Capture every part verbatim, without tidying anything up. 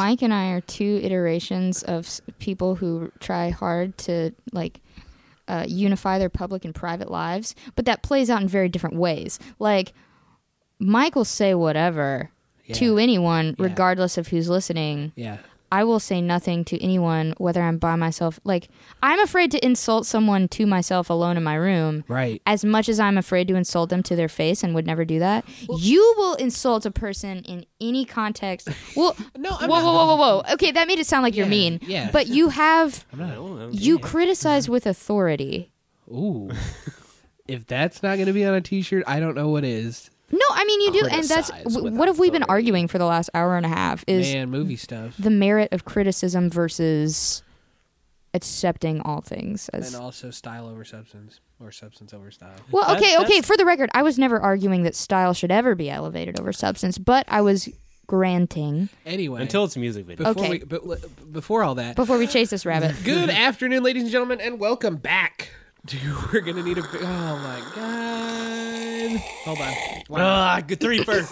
Mike and I are two iterations of s- people who try hard to like uh, unify their public and private lives, but that plays out in very different ways. Like Mike will say whatever Yeah. to anyone, Yeah. regardless of who's listening. Yeah. I will say nothing to anyone, whether I'm by myself. Like, I'm afraid to insult someone to myself alone in my room. Right. As much as I'm afraid to insult them to their face and would never do that. You will insult a person in any context. Well, No, I'm whoa, not. whoa, whoa, whoa, whoa. Okay, that made it sound like you're Yeah, mean. yeah. But you have, I'm not. Oh, you okay. criticize with authority. Ooh. If that's not going to be on a T-shirt, I don't know what is. No, I mean, you do. And that's, Criticize w- with what have we been authority. arguing for the last hour and a half is Man, movie stuff. the merit of criticism versus accepting all things as And also style over substance, or substance over style. well, That- okay, okay. that's- For the record, I was never arguing that style should ever be elevated over substance, but I was granting Anyway, Until it's a music video. before Okay. we, but, l- before all that, before we chase this rabbit. good afternoon, ladies and gentlemen, and welcome back. To, we're gonna need a. bi- Oh my god! Hold on. Ah, good three first.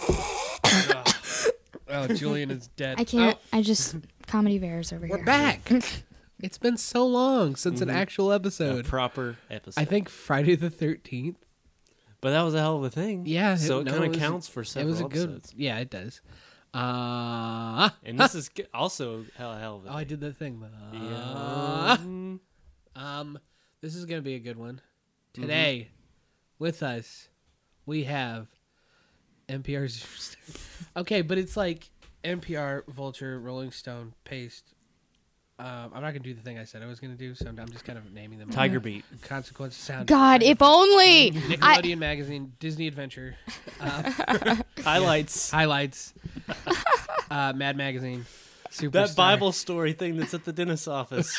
Oh, Julian is dead. I can't. Oh, I just comedy bears over we're here. back. It's been so long since an actual A episode. proper episode. I think Friday the thirteenth. but that was a hell of a thing. Yeah, So it- it no, kind it of was- counts for It several was a good. episodes. Yeah, it does. Uh, And this is g- also hell, hell of a oh, I thing. did the thing. Uh, Yeah. Um, this is gonna be a good one. Today, with us, we have N P R's. Okay, but it's like N P R, Vulture, Rolling Stone, Paste. Um, I'm not gonna do the thing I said I was gonna do, so I'm just kind of naming them. Tiger Beat. Consequence Sound. God, if only. I, Nickelodeon Magazine, Disney Adventure, uh, Highlights. Highlights, uh, Mad Magazine, Superstar. That Bible story thing that's at the dentist's office.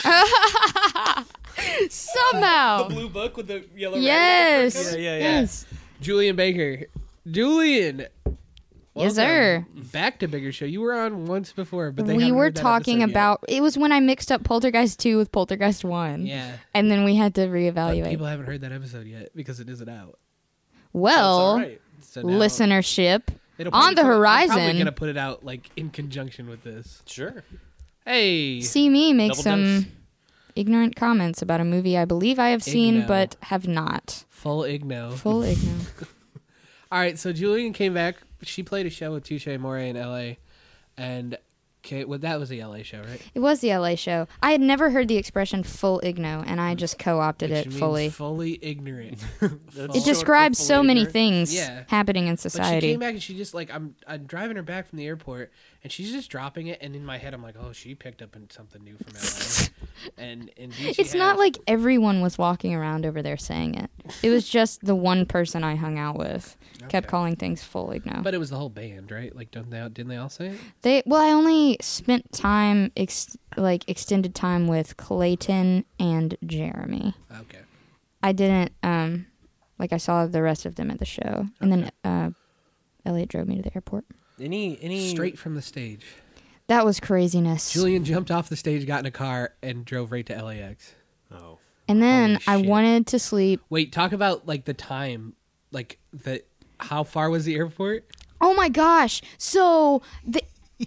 somehow. blue book with the yellow. Yes. Yeah, yeah, yeah. Yes. Julian Baker. Julian. Yes, welcome sir. Back to Bigger Show. You were on once before, but they We haven't were heard that talking episode yet. about. It was when I mixed up Poltergeist two with Poltergeist one. Yeah. And then we had to But reevaluate. people haven't heard that episode yet because it isn't out. well, all right. So now listenership it'll on probably the put- they're horizon. Probably gonna put it out like in conjunction with this. Sure. Hey. See me make Double some dose. ignorant comments about a movie I believe I have seen Igno. but have not. Full igno. Full ignorant. All right, so Julian came back. She played a show with Touche Amore in L A, and okay, well, that was the L A show, right? It was the L A show. I had never heard the expression full igno, and I just co-opted Which it means fully. fully ignorant. That's It short for describes fully so many ignorant. things Yeah. happening in But she society. came back and she just like I'm I'm driving her back from the airport and she's just dropping it, and in my head I'm like, oh, she picked up in something new from L A. and indeed she It's not has. like everyone was walking around over there saying it. It was just the one person I hung out with kept Okay. calling things full igno. But it was the whole band, right? Like, don't they? Didn't they all say it? They well, I only spent time ex- like extended time with Clayton and Jeremy. Okay. I didn't um like I saw the rest of them at the show, and then uh, Elliot drove me to the airport. Any any Straight from the stage. That was craziness. Julian jumped off the stage, got in a car, and drove right to L A X. Oh. and then Holy I shit. wanted to sleep. Wait, talk about like the time, like the how far was the airport? Oh my gosh! So the.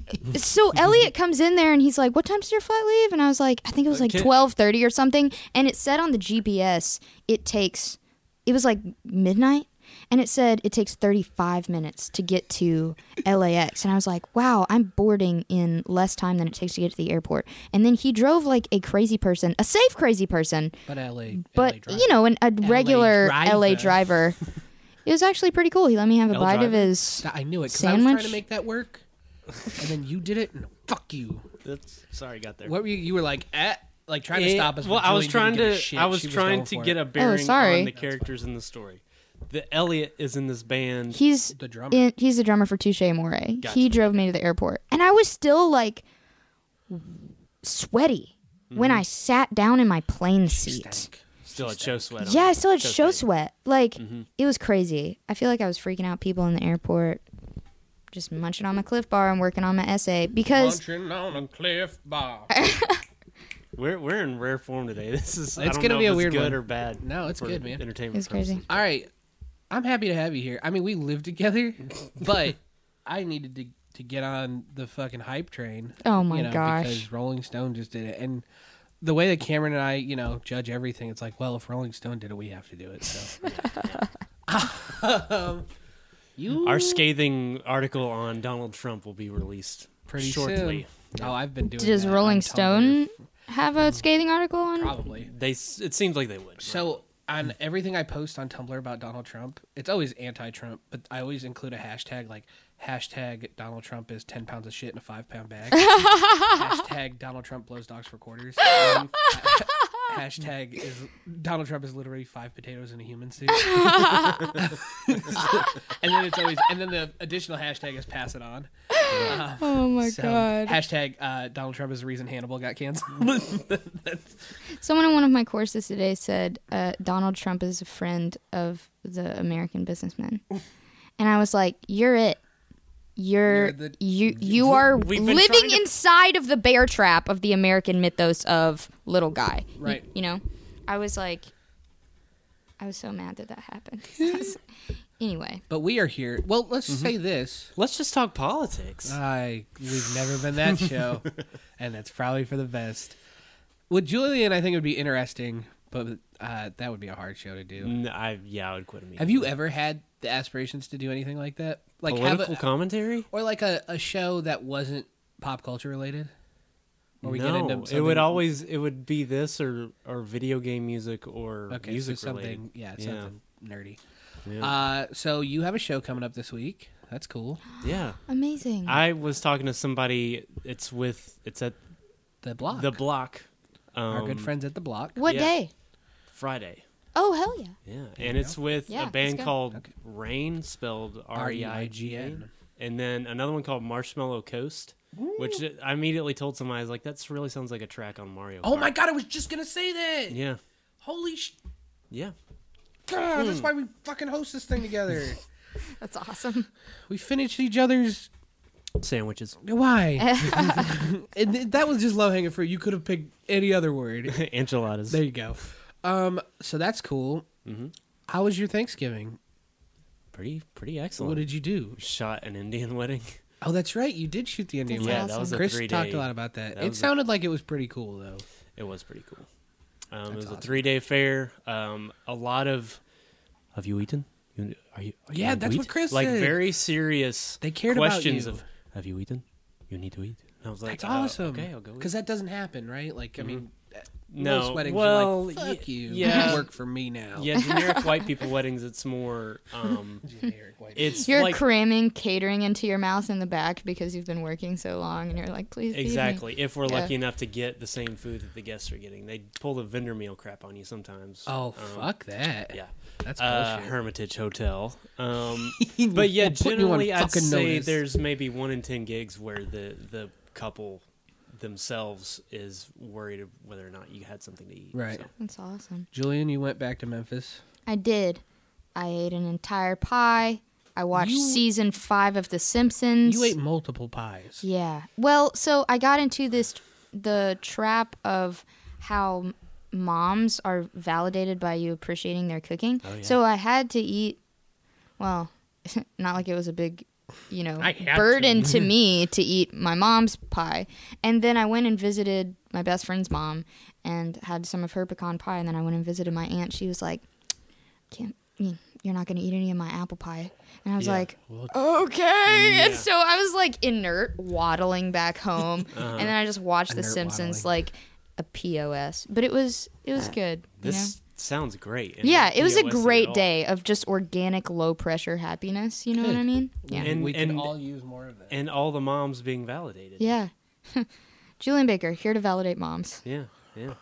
So Elliot comes in there and he's like, "What time does your flight leave?" And I was like, "I think it was like Okay. twelve thirty or something." And it said on the G P S it takes, it was like midnight, and it said it takes thirty-five minutes to get to L A X. And I was like, "Wow, I'm boarding in less time than it takes to get to the airport." And then he drove like a crazy person, a safe crazy person, But L A. but L A driver. you know, an, a regular L A driver. driver. It was actually pretty cool. He let me have a L bite of driver? his. I knew it because I was trying to Sandwich? make that work, and then you did it. And fuck you. That's sorry, got there. What were you? You were like, eh, like trying to Eh, stop us. Well, but I was Julian trying didn't give a to. shit. I was She trying going to for get it. a bearing sorry. on the characters in the story. The Elliot is in this band. He's the drummer. in, he's the drummer for Touche Amore. Gotcha. He drove me to the airport, and I was still like sweaty when I sat down in my plane seat. Stank. Still had show sweat. on Yeah, it. I still had show okay. sweat. Like Mhm. it was crazy. I feel like I was freaking out people in the airport, just munching on my Cliff Bar and working on my essay because Munching on a Cliff Bar. We're we're in rare form today. This is. I It's don't gonna know be if a it's weird good one. or bad. No, it's for good, man. Entertainment. It's crazy. purposes. All right, I'm happy to have you here. I mean, we live together, but I needed to to get on the fucking hype train. Oh my you know, gosh. Because Rolling Stone just did it, and the way that Cameron and I, you know, judge everything, it's like, well, if Rolling Stone did it, we have to do it. So, um, you Our scathing article on Donald Trump will be released pretty shortly. soon. Oh, I've been doing. Does that Rolling on Stone Tumblr. have a scathing article on? Probably. They s- it seems like they would. So on everything I post on Tumblr about Donald Trump, it's always anti-Trump, but I always include a hashtag like hashtag Donald Trump is ten pounds of shit in a five pound bag. Hashtag Donald Trump blows dogs for quarters. And hashtag is Donald Trump is literally five potatoes in a human suit. And then it's always and then the additional hashtag is pass it on. Uh, Oh my so, god. Hashtag uh, Donald Trump is the reason Hannibal got canceled. That's- Someone in one of my courses today said uh, Donald Trump is a friend of the American businessmen, and I was like, "You're it. You're, You're the- you. You are We've been living trying to- inside of the bear trap of the American mythos of little guy." Y- Right. You, know, I was like, I was so mad that that happened. Anyway, but we are here. Well, let's say this. Let's just talk politics. I we've never been that show, and that's probably for the best. With Julian, I think it would be interesting, but uh, that would be a hard show to do. N- I yeah, I would quit immediately. Have you ever had the aspirations to do anything like that? Like have political a, commentary? or like a, a show that wasn't pop culture related? Or we no, get into it would something- always it would be this or or video game music or okay, music so something related. yeah, Yeah. something nerdy. Yeah. Uh, so you have a show coming up this week. That's cool. yeah. amazing. I was talking to somebody. It's with it's at The Block. the Block. Um, Our good friends at the Block. what yeah. day? Friday. Oh hell yeah! Yeah, There and you it's go. with Yeah, a band let's go. called Okay. Rain, spelled R E I G N, R E I G N. and then another one called Marshmallow Coast, which I immediately told somebody, I was like, "That really sounds like a track on Mario." Oh Kart." my god, I was just gonna say that. Yeah, Holy sh! yeah. God, that's why we fucking host this thing together. That's awesome. We finished each other's. Sandwiches, Why? and th- that was just low hanging fruit. You could have picked any other word. enchiladas. There you go. Um, so that's cool. hmm How was your Thanksgiving? Pretty, pretty excellent. What did you do? Shot an Indian wedding. Oh, that's right. You did shoot the Indian. That's yeah, wedding. that was awesome. a Chris three talked day. a lot about that. that It was a- sounded like it was pretty cool, though. It was pretty cool. Um, That's it was awesome. a three day fair. Um, a lot of. Have you eaten? You, are you? are you Yeah, going to that's eat? what Chris Like said. very serious. They cared about questions you. of. Have you eaten? You need to eat. And I was like, That's uh, awesome. Okay, I'll go. Because Eat. that doesn't happen, right? Like, I mean, No, most weddings well, are like, fuck y- you. yeah. You work for me now. Yeah, generic white people weddings. It's more. Um, Generic white. it's You're like cramming catering into your mouth in the back because you've been working so long, and you're like, please feed me. exactly. If we're Yeah. lucky enough to get the same food that the guests are getting, they pull the vendor meal crap on you sometimes. Oh, Um, fuck that. Yeah. That's Uh, bullshit. Hermitage Hotel. Um, but yeah, We'll put you on generally, I'd fucking say notice. there's maybe one in ten gigs where the the couple themselves is worried of whether or not you had something to eat. Right. So. That's awesome. Julian, you went back to Memphis. I did. I ate an entire pie. I watched You- season five of The Simpsons. You ate multiple pies. Yeah. Well, so I got into this the trap of how m- moms are validated by you appreciating their cooking. Oh, yeah. So I had to eat. Well, not like it was a big, you know, I had burden to. me to eat my mom's pie. And then I went and visited my best friend's mom and had some of her pecan pie. And then I went and visited my aunt. She was like, "Can't you- you're not going to eat any of my apple pie?" And I was Yeah. like, Well, okay. And Yeah. so I was like inert, waddling back home, Uh-huh. and then I just watched The Inert Simpsons waddling. like a P O S. But it was it was good. You This sounds great. and know? Yeah, not it was a P O S at great all. day of just organic, low pressure happiness. You know what Good. I mean? Yeah. And- we can and- all use more of that. And all the moms being validated. Yeah. Julian Baker here to validate moms. Yeah. Yeah.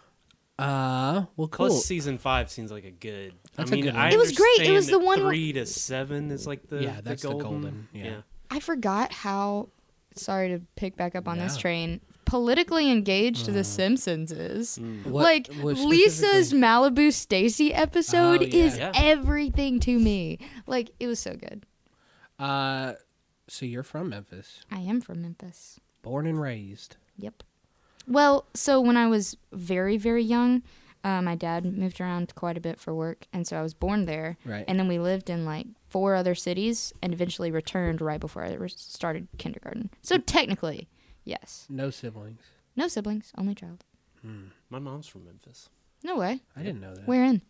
Uh, well, cool. Plus, season five seems like a good. That's a I mean, good one. I It was great. It was understand the one that where- three to seven is like the Yeah, that's the the golden. golden, yeah. I forgot how. Sorry to pick back up on this Yeah. train. Politically engaged The Simpsons is. Mm. What- like what Lisa's specifically? Malibu Stacy episode Oh, yeah. is Yeah. everything to me. Like it was so good. Uh, so you're from Memphis, I am from Memphis. born and raised. Yep. Well, so when I was very very young, Uh, my dad moved around quite a bit for work, and so I was born there. Right. And then we lived in like four other cities, and eventually returned right before I re- started kindergarten. So technically, yes. No siblings. No siblings, only child. Hmm. My mom's from Memphis. No way. I didn't know that. Where in?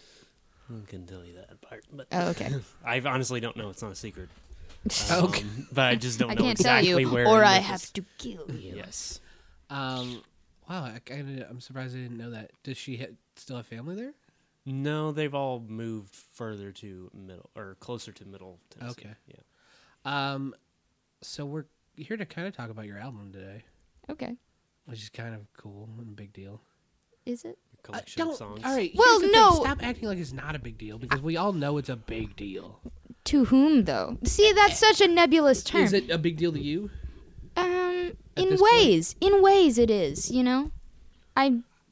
I couldn't tell you that part, but Oh, okay. I honestly don't know. It's not a secret. Okay. Um, but I just don't I know can't exactly tell you, where. or in I Memphis. have to kill you. Yes. Um, wow, I kinda, I'm surprised I didn't know that. Does she ha- still have family there? No, they've all moved further to middle or closer to middle Tennessee. Okay. Yeah. Um, so we're here to kind of talk about your album today, Okay. which is kind of cool and a big deal. Is it? A collection Uh, of songs. All right. Well, here's the no. thing. Stop acting like it's not a big deal because we all know it's a big deal. To whom, though? See, that's such a nebulous term. Is it a big deal to you? Um, At in this point? ways, in ways, it is. You know, I.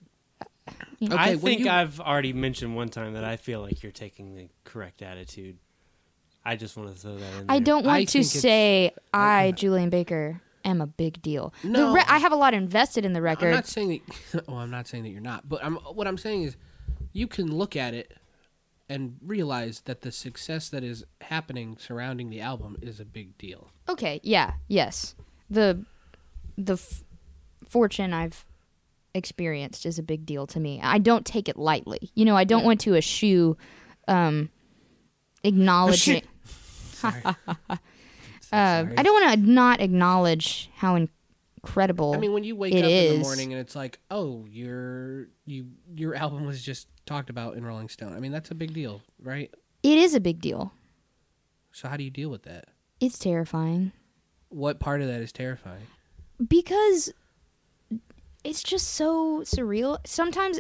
You know, Okay, I when think you- I've already mentioned one time that I feel like you're taking the correct attitude. I just want to throw that in there. I don't I want to think it's- say I, I- Julian Baker, am a big deal. The No. re- I have a lot invested in the I'm record. not saying that. Well, I'm not saying that you're not. But I'm. What I'm saying is, you can look at it and realize that the success that is happening surrounding the album is a big deal. Okay, yeah, yes. The the f- fortune I've experienced is a big deal to me. I don't take it lightly. You know, I don't Yeah. want to eschew um, acknowledging. Sorry. Uh, Sorry. I don't want to not acknowledge how incredible. I mean, when you wake It up in is. the morning and it's like, oh, your you your album was just talked about in Rolling Stone. I mean, that's a big deal, right? it is a big deal. So how do you deal with that? It's terrifying What part of that is terrifying? because it's just so surreal. Sometimes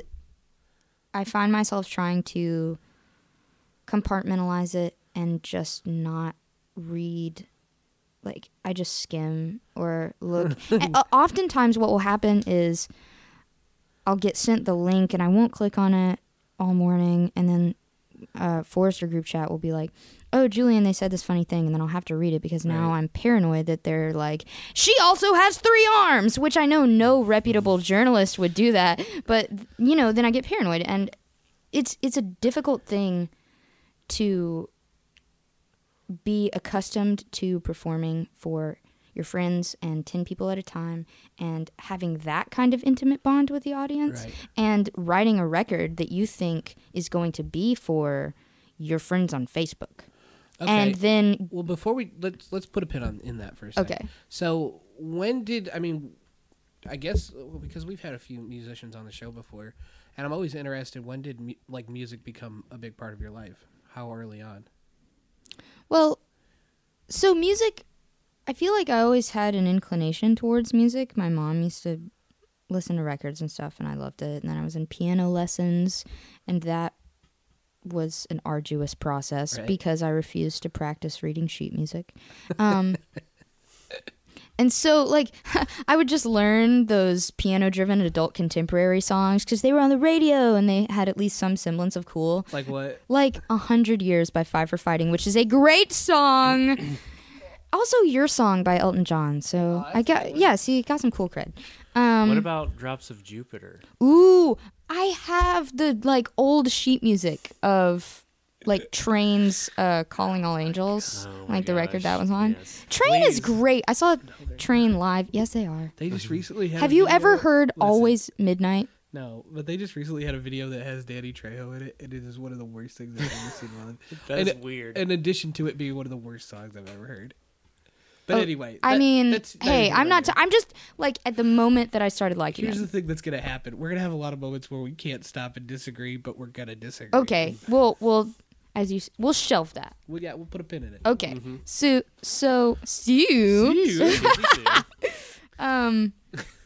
I find myself trying to compartmentalize it and just not read. Like, I just skim or look. And uh, oftentimes what will happen is I'll get sent the link and I won't click on it all morning, and then uh, Forrester group chat will be like, oh, Julian, they said this funny thing, and then I'll have to read it because now Right. I'm paranoid that they're like, she also has three arms, which I know no reputable journalist would do that, but, you know, then I get paranoid, and it's it's a difficult thing to be accustomed to performing for your friends and ten people at a time and having that kind of intimate bond with the audience Right. and writing a record that you think is going to be for your friends on Facebook. Okay. And then, well, before we let's let's put a pin on in that for a second. okay. So when did I mean? I guess well, because we've had a few musicians on the show before, and I'm always interested. When did mu- like music become a big part of your life? How early on? Well, so music, I feel like I always had an inclination towards music. My mom used to listen to records and stuff, and I loved it. And then I was in piano lessons, and that was an arduous process Right. because I refused to practice reading sheet music. Um, and so, like, I would just learn those piano-driven adult contemporary songs because they were on the radio and they had at least some semblance of cool. Like what? Like A Hundred Years by Five for Fighting, which is a great song. Also, Your Song by Elton John. So Oh, I that's got, cool. yeah, see, got some cool cred. Um, What about Drops of Jupiter? Ooh, I have the like old sheet music of like Train's uh, Calling All Angels, Oh my like the record that gosh, was on. yes. Train is Please. great. I saw Train live. Yes, they are. They just recently had. Have a you video- ever heard Listen, Always Midnight? No, but they just recently had a video that has Danny Trejo in it, and it is one of the worst things I've ever seen. in my life. That's And- weird. In addition to it being one of the worst songs I've ever heard. But Oh, anyway, I that- mean, that's- that hey, is I'm not. T- irrelevant. I'm just like at the moment that I started liking Here's it. the thing that's gonna happen. We're gonna have a lot of moments where we can't stop and disagree, but we're gonna disagree. Okay, we'll we'll as you s- we'll shelve that. Well, yeah, we'll put a pin in it. Okay, Mhm. so so Sue. Um,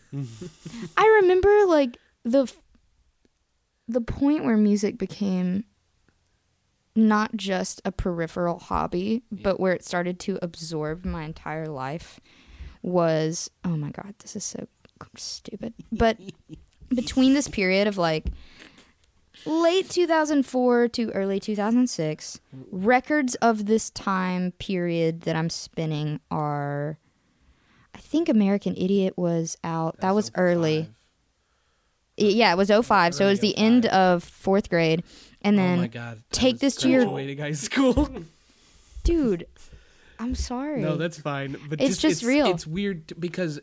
I remember like the f- the point where music became not just a peripheral hobby, but where it started to absorb my entire life was, oh my god, this is so stupid. But between this period of like late two thousand four to early two thousand six, records of this time period that I'm spinning are, I think American Idiot was out. That was early. Yeah, it was oh five, so it was Early the end oh five. of fourth grade. And then, oh my god! I take was this to your- graduating high school. dude, I'm sorry. No, that's fine. But It's just, just it's, real. It's weird t- because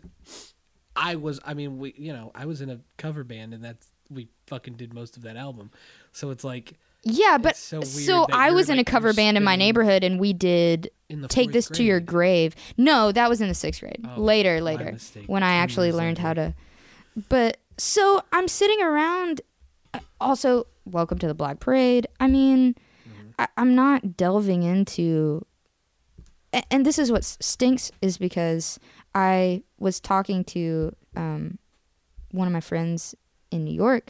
I was. I mean, we. You know, I was in a cover band, and that's we fucking did most of that album. So it's like yeah, but it's so weird so that I you're, was in a like, cover you're band in my spinning neighborhood, and we did in the Take fourth This to Your grade. Grave. No, that was in the sixth grade. Oh, later, my later, mistake. when I Ten actually years learned how later. to. But so I'm sitting around. Also, welcome to the Black Parade. I mean, Mm-hmm. I, I'm not delving into. a- And this is what s- stinks is because I was talking to um, one of my friends in New York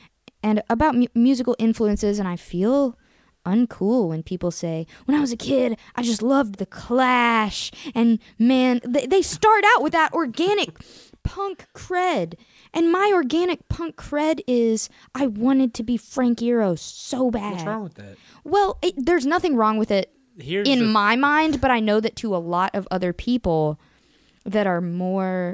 and about mu- musical influences, and I feel uncool when people say, when I was a kid, I just loved the Clash, and man, they, they start out with that organic punk cred, and my organic punk cred is I wanted to be Frank Iero so bad. What's wrong with that? Well, it, there's nothing wrong with it Here's in the, my mind, but I know that to a lot of other people that are more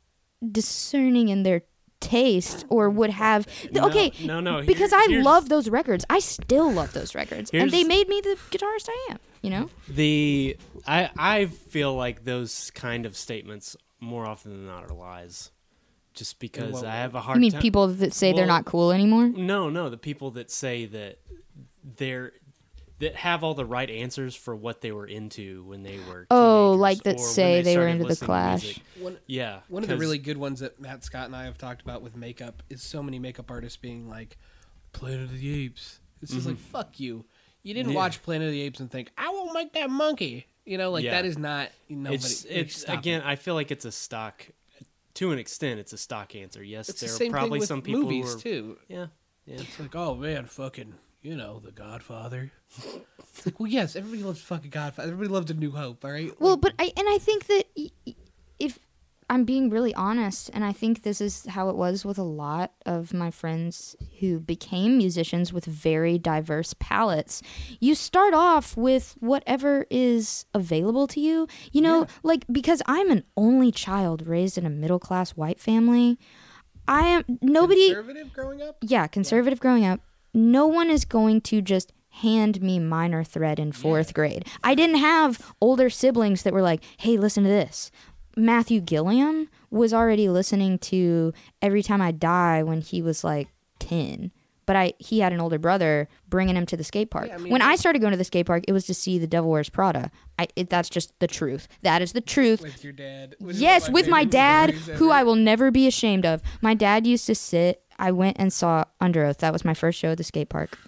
discerning in their taste or would have No, okay no, no, because here- I here's- love those records. I still love those records, and Here's- they made me the guitarist I am. You know, the I I feel like those kind of statements more often than not are lies, just because what I way? have a hard. you mean time. people that say they're Well, not cool anymore? No, no, the people that say that they're that have all the right answers for what they were into when they were. Oh, teenagers, like that or when say they were started into the listening to Clash. music. One, Yeah, one of the 'cause- really good ones that Matt Scott and I have talked about with makeup is so many makeup artists being like, Planet of the Apes. It's just like, fuck you. You didn't Mm-hmm. Yeah. watch Planet of the Apes and think, I won't make that monkey. You know, like Yeah. that is not. Nobody, it's like, it's stop again. it. I feel like it's a stock. To an extent, it's a stock answer. Yes, It's the there same are probably thing with some people movies who are, too. Yeah, yeah. It's like, oh man, fucking, you know, The Godfather. It's like, well, yes, everybody loves fucking Godfather. Everybody loves A New Hope, all right? Well, Like, but I and I think that y- y- if I'm being really honest, and I think this is how it was with a lot of my friends who became musicians with very diverse palettes. You start off with whatever is available to you. You know, Yeah. like because I'm an only child raised in a middle class white family. I am nobody. conservative growing up. Yeah, conservative growing up. No one is going to just hand me Minor Threat in fourth grade. I didn't have older siblings that were like, hey, listen to this. Matthew Gilliam was already listening to Every Time I Die when he was like ten. But I he had an older brother bringing him to the skate park. Yeah, I mean, when I started going to the skate park, it was to see The Devil Wears Prada. I, it, that's just the truth. That is the truth. With your dad. which is Yes, one of with my favorite dad, stories who ever. I will never be ashamed of. My dad used to sit. I went and saw Under Oath. That was my first show at the skate park.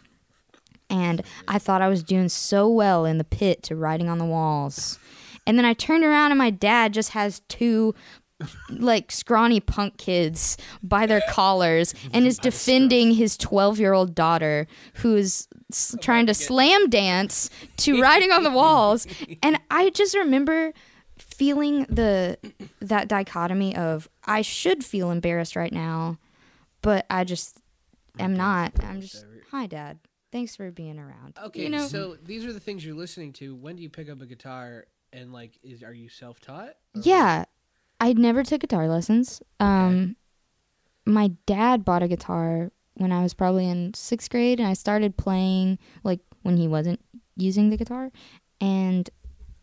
And I thought I was doing so well in the pit to Writing on the Walls. And then I turned around and my dad just has two like scrawny punk kids by their collars and is defending his twelve-year-old daughter who is s- trying to slam dance to Writing on the Walls. And I just remember feeling the that dichotomy of I should feel embarrassed right now, but I just am not. I'm just hi, Dad. Thanks for being around. Okay, you know, so these are the things you're listening to. When do you pick up a guitar and like, is are you self-taught? Or- yeah, I never took guitar lessons. Um, my dad bought a guitar when I was probably in sixth grade, and I started playing like when he wasn't using the guitar, and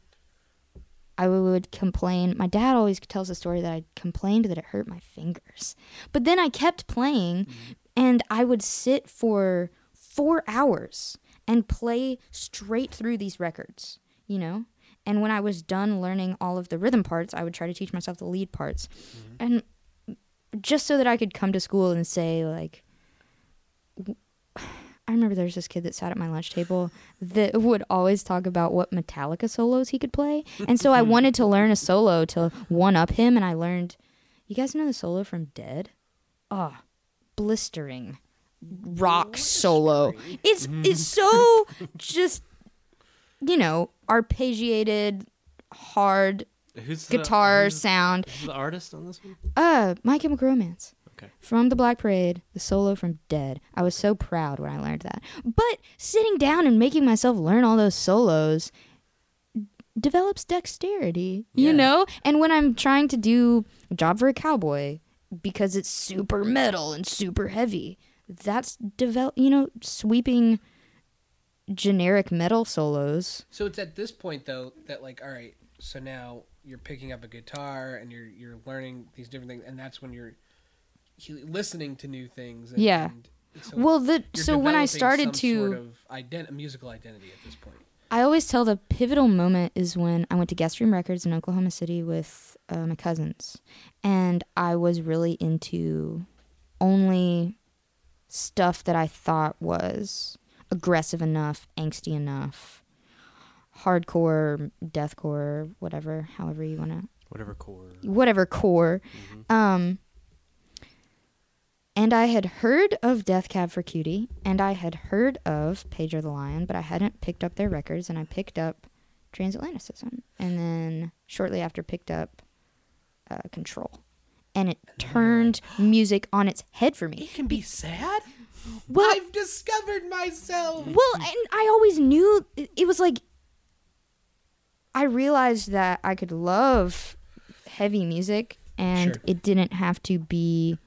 I would complain. My dad always tells the story that I complained that it hurt my fingers, but then I kept playing, Mm-hmm. and I would sit for four hours and play straight through these records, you know? And when I was done learning all of the rhythm parts, I would try to teach myself the lead parts. Mm-hmm. And just so that I could come to school and say, like, w- I remember there was this kid that sat at my lunch table that would always talk about what Metallica solos he could play. And so I wanted to learn a solo to one-up him, and I learned, you guys know the solo from Dead? Oh, blistering rock solo. It's it's so just, you know, arpeggiated, hard Who's the, guitar who's, sound. who's the artist on this one? Uh, My Chemical Romance. Okay. From the Black Parade, the solo from Dead. I was so proud when I learned that. But sitting down and making myself learn all those solos develops dexterity, you Yeah. know? And when I'm trying to do Job for a Cowboy, because it's super metal and super heavy. That's develop, you know, sweeping generic metal solos. So it's at this point though that like, all right, so now you're picking up a guitar and you're you're learning these different things, and that's when you're listening to new things. And, Yeah. And so Well, the you're so when I developing started some to, sort of ident- musical identity at this point. I always tell the pivotal moment is when I went to Guest Room Records in Oklahoma City with uh, my cousins, and I was really into only stuff that I thought was aggressive enough, angsty enough, hardcore, deathcore, whatever, however you want to, Whatever core. whatever core. Mhm. Um, and I had heard of Death Cab for Cutie, and I had heard of Pedro the Lion, but I hadn't picked up their records, and I picked up Transatlanticism, and then shortly after picked up uh, Control. And it turned music on its head for me. It can be sad. Well, I've discovered myself. well, and I always knew it, it was like I realized that I could love heavy music, and Sure. it didn't have to be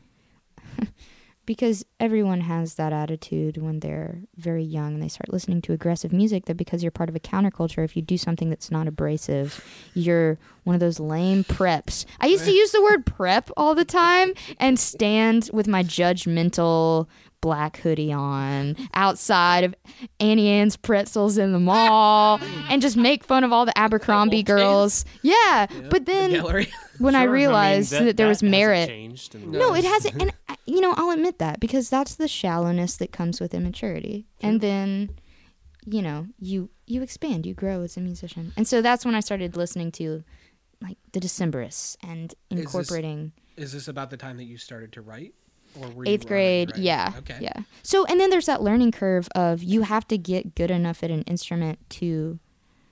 because everyone has that attitude when they're very young and they start listening to aggressive music, that because you're part of a counterculture, if you do something that's not abrasive, you're one of those lame preps. I used to use the word prep all the time and stand with my judgmental black hoodie on outside of Annie Ann's Pretzels in the mall and just make fun of all the Abercrombie Wolf girls. Yeah, but The then gallery. when I Sure, realized mean, that, there was hasn't merit. changed in No, it the- hasn't. And, I- you know, I'll admit that because that's the shallowness that comes with immaturity. And then, you know, you you expand, you grow as a musician. And so that's when I started listening to, like, the Decemberists and this- incorporating Is this about the time that you started to write? Or were eighth you already grade. writing? Yeah. Okay. Yeah. So, and then there's that learning curve of you have to get good enough at an instrument to,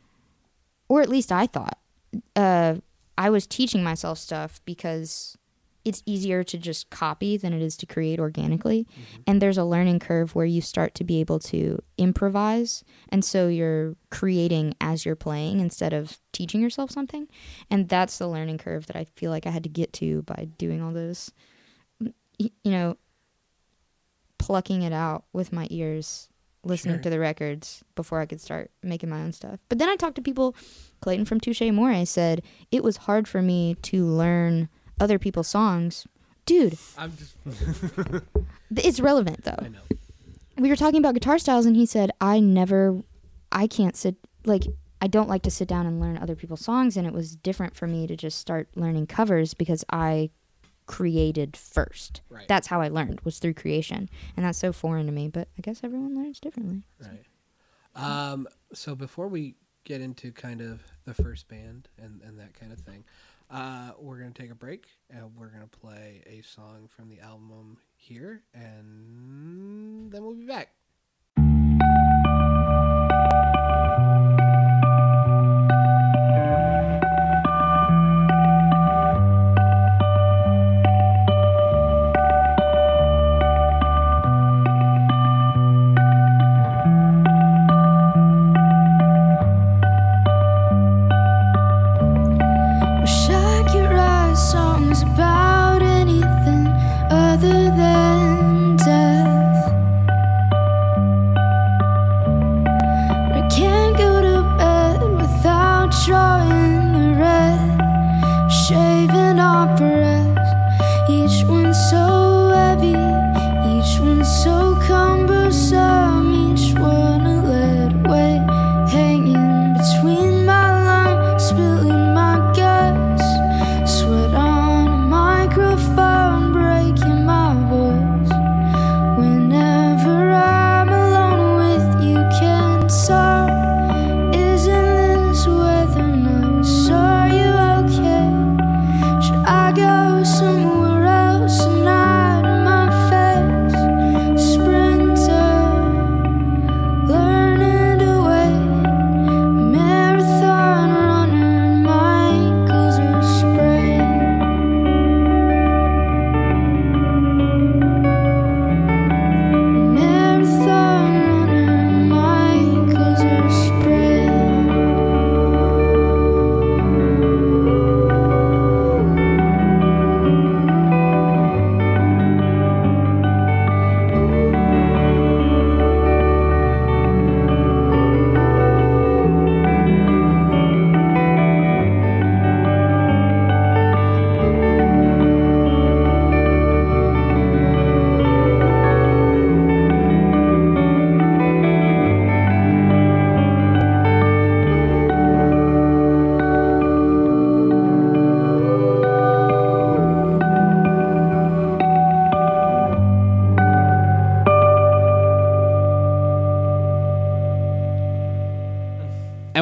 or at least I thought, uh, I was teaching myself stuff because it's easier to just copy than it is to create organically. Mm-hmm. And there's a learning curve where you start to be able to improvise. And so you're creating as you're playing instead of teaching yourself something. And that's the learning curve that I feel like I had to get to by doing all those, y- you know, plucking it out with my ears, listening Sure. to the records before I could start making my own stuff. But then I talked to people, Clayton from Touche Amore said, it was hard for me to learn other people's songs. Dude, I'm just. th- it's relevant though. I know. We were talking about guitar styles and he said, I never, I can't sit, like, I don't like to sit down and learn other people's songs. And it was different for me to just start learning covers because I created first. Right. That's how I learned, was through creation. And that's so foreign to me, but I guess everyone learns differently. Right. Um, so before we get into kind of the first band and, and that kind of thing, uh, we're going to take a break and we're going to play a song from the album here, and then we'll be back. Wish I could write songs about anything other than death.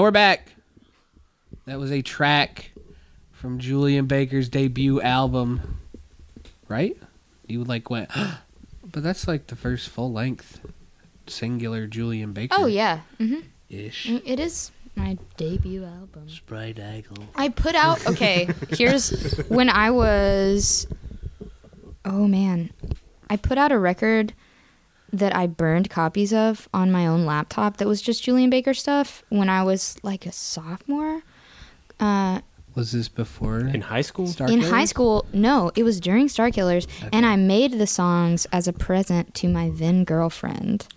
we're back. That was a track from Julian Baker's debut album, right? You like went, but that's like the first full length singular Julian Baker. Oh yeah, mm-hmm. ish. It is my debut album. Sprite Eagle. I put out. Okay, here's when I was. Oh man, I put out a record that I burned copies of on my own laptop that was just Julian Baker stuff when I was like a sophomore. Uh, Was this before In high school? Star in Killers? high school, no, it was during Star Killers, Okay. and I made the songs as a present to my then girlfriend.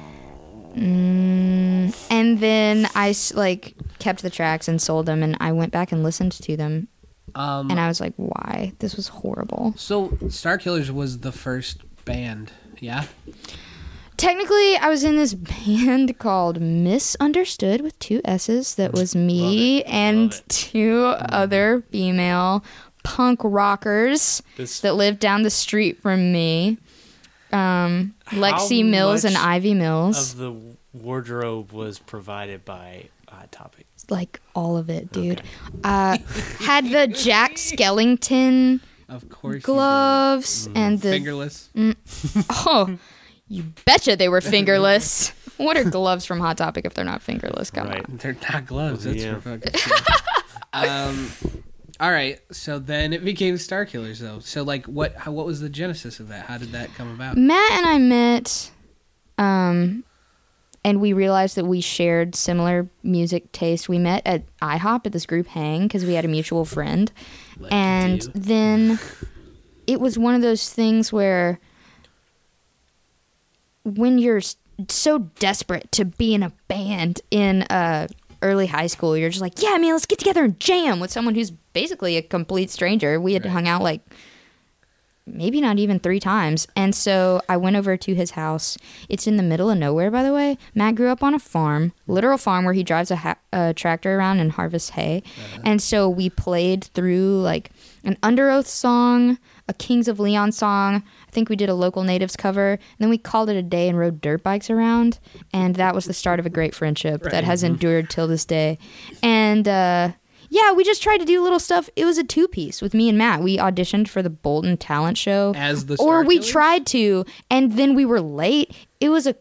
Mm, and then I s- like kept the tracks and sold them, and I went back and listened to them, Um, and I was like, "Why? This was horrible." so Star Killers was the first band, yeah? Technically, I was in this band called Misunderstood with two S's. That was me and it. two other female punk rockers This, that lived down the street from me. Um, Lexi How Mills and much Ivy Mills. of the wardrobe was provided by Hot Topic. Like all of it, dude. Uh, had the Jack Skellington Of course. you gloves and did. the Fingerless. oh, you betcha they were fingerless. What are gloves from Hot Topic if they're not fingerless? Come Right. on. They're not gloves. That's Yeah. for fucking sure. um, all right. So then it became Star Killers, though. So like, what? How, what was the genesis of that? How did that come about? Matt and I met, um, and we realized that we shared similar music taste. We met at IHOP at this group hang because we had a mutual friend, Lucky and you. then it was one of those things where when you're s- so desperate to be in a band in uh, early high school, you're just like, yeah, man, let's get together and jam with someone who's basically a complete stranger. We had Right. hung out like maybe not even three times. And so I went over to his house. It's in the middle of nowhere, by the way. Matt grew up on a farm, literal farm where he drives a, ha- a tractor around and harvests hay. And so we played through like an Under Oath song, a Kings of Leon song. I think we did a Local Natives cover. And then we called it a day and rode dirt bikes around. And that was the start of a great friendship that has endured till this day. And, uh, yeah, we just tried to do little stuff. It was a two-piece with me and Matt. We auditioned for the Bolton talent show. As the or Star we Killers? tried to, and then we were late. It was a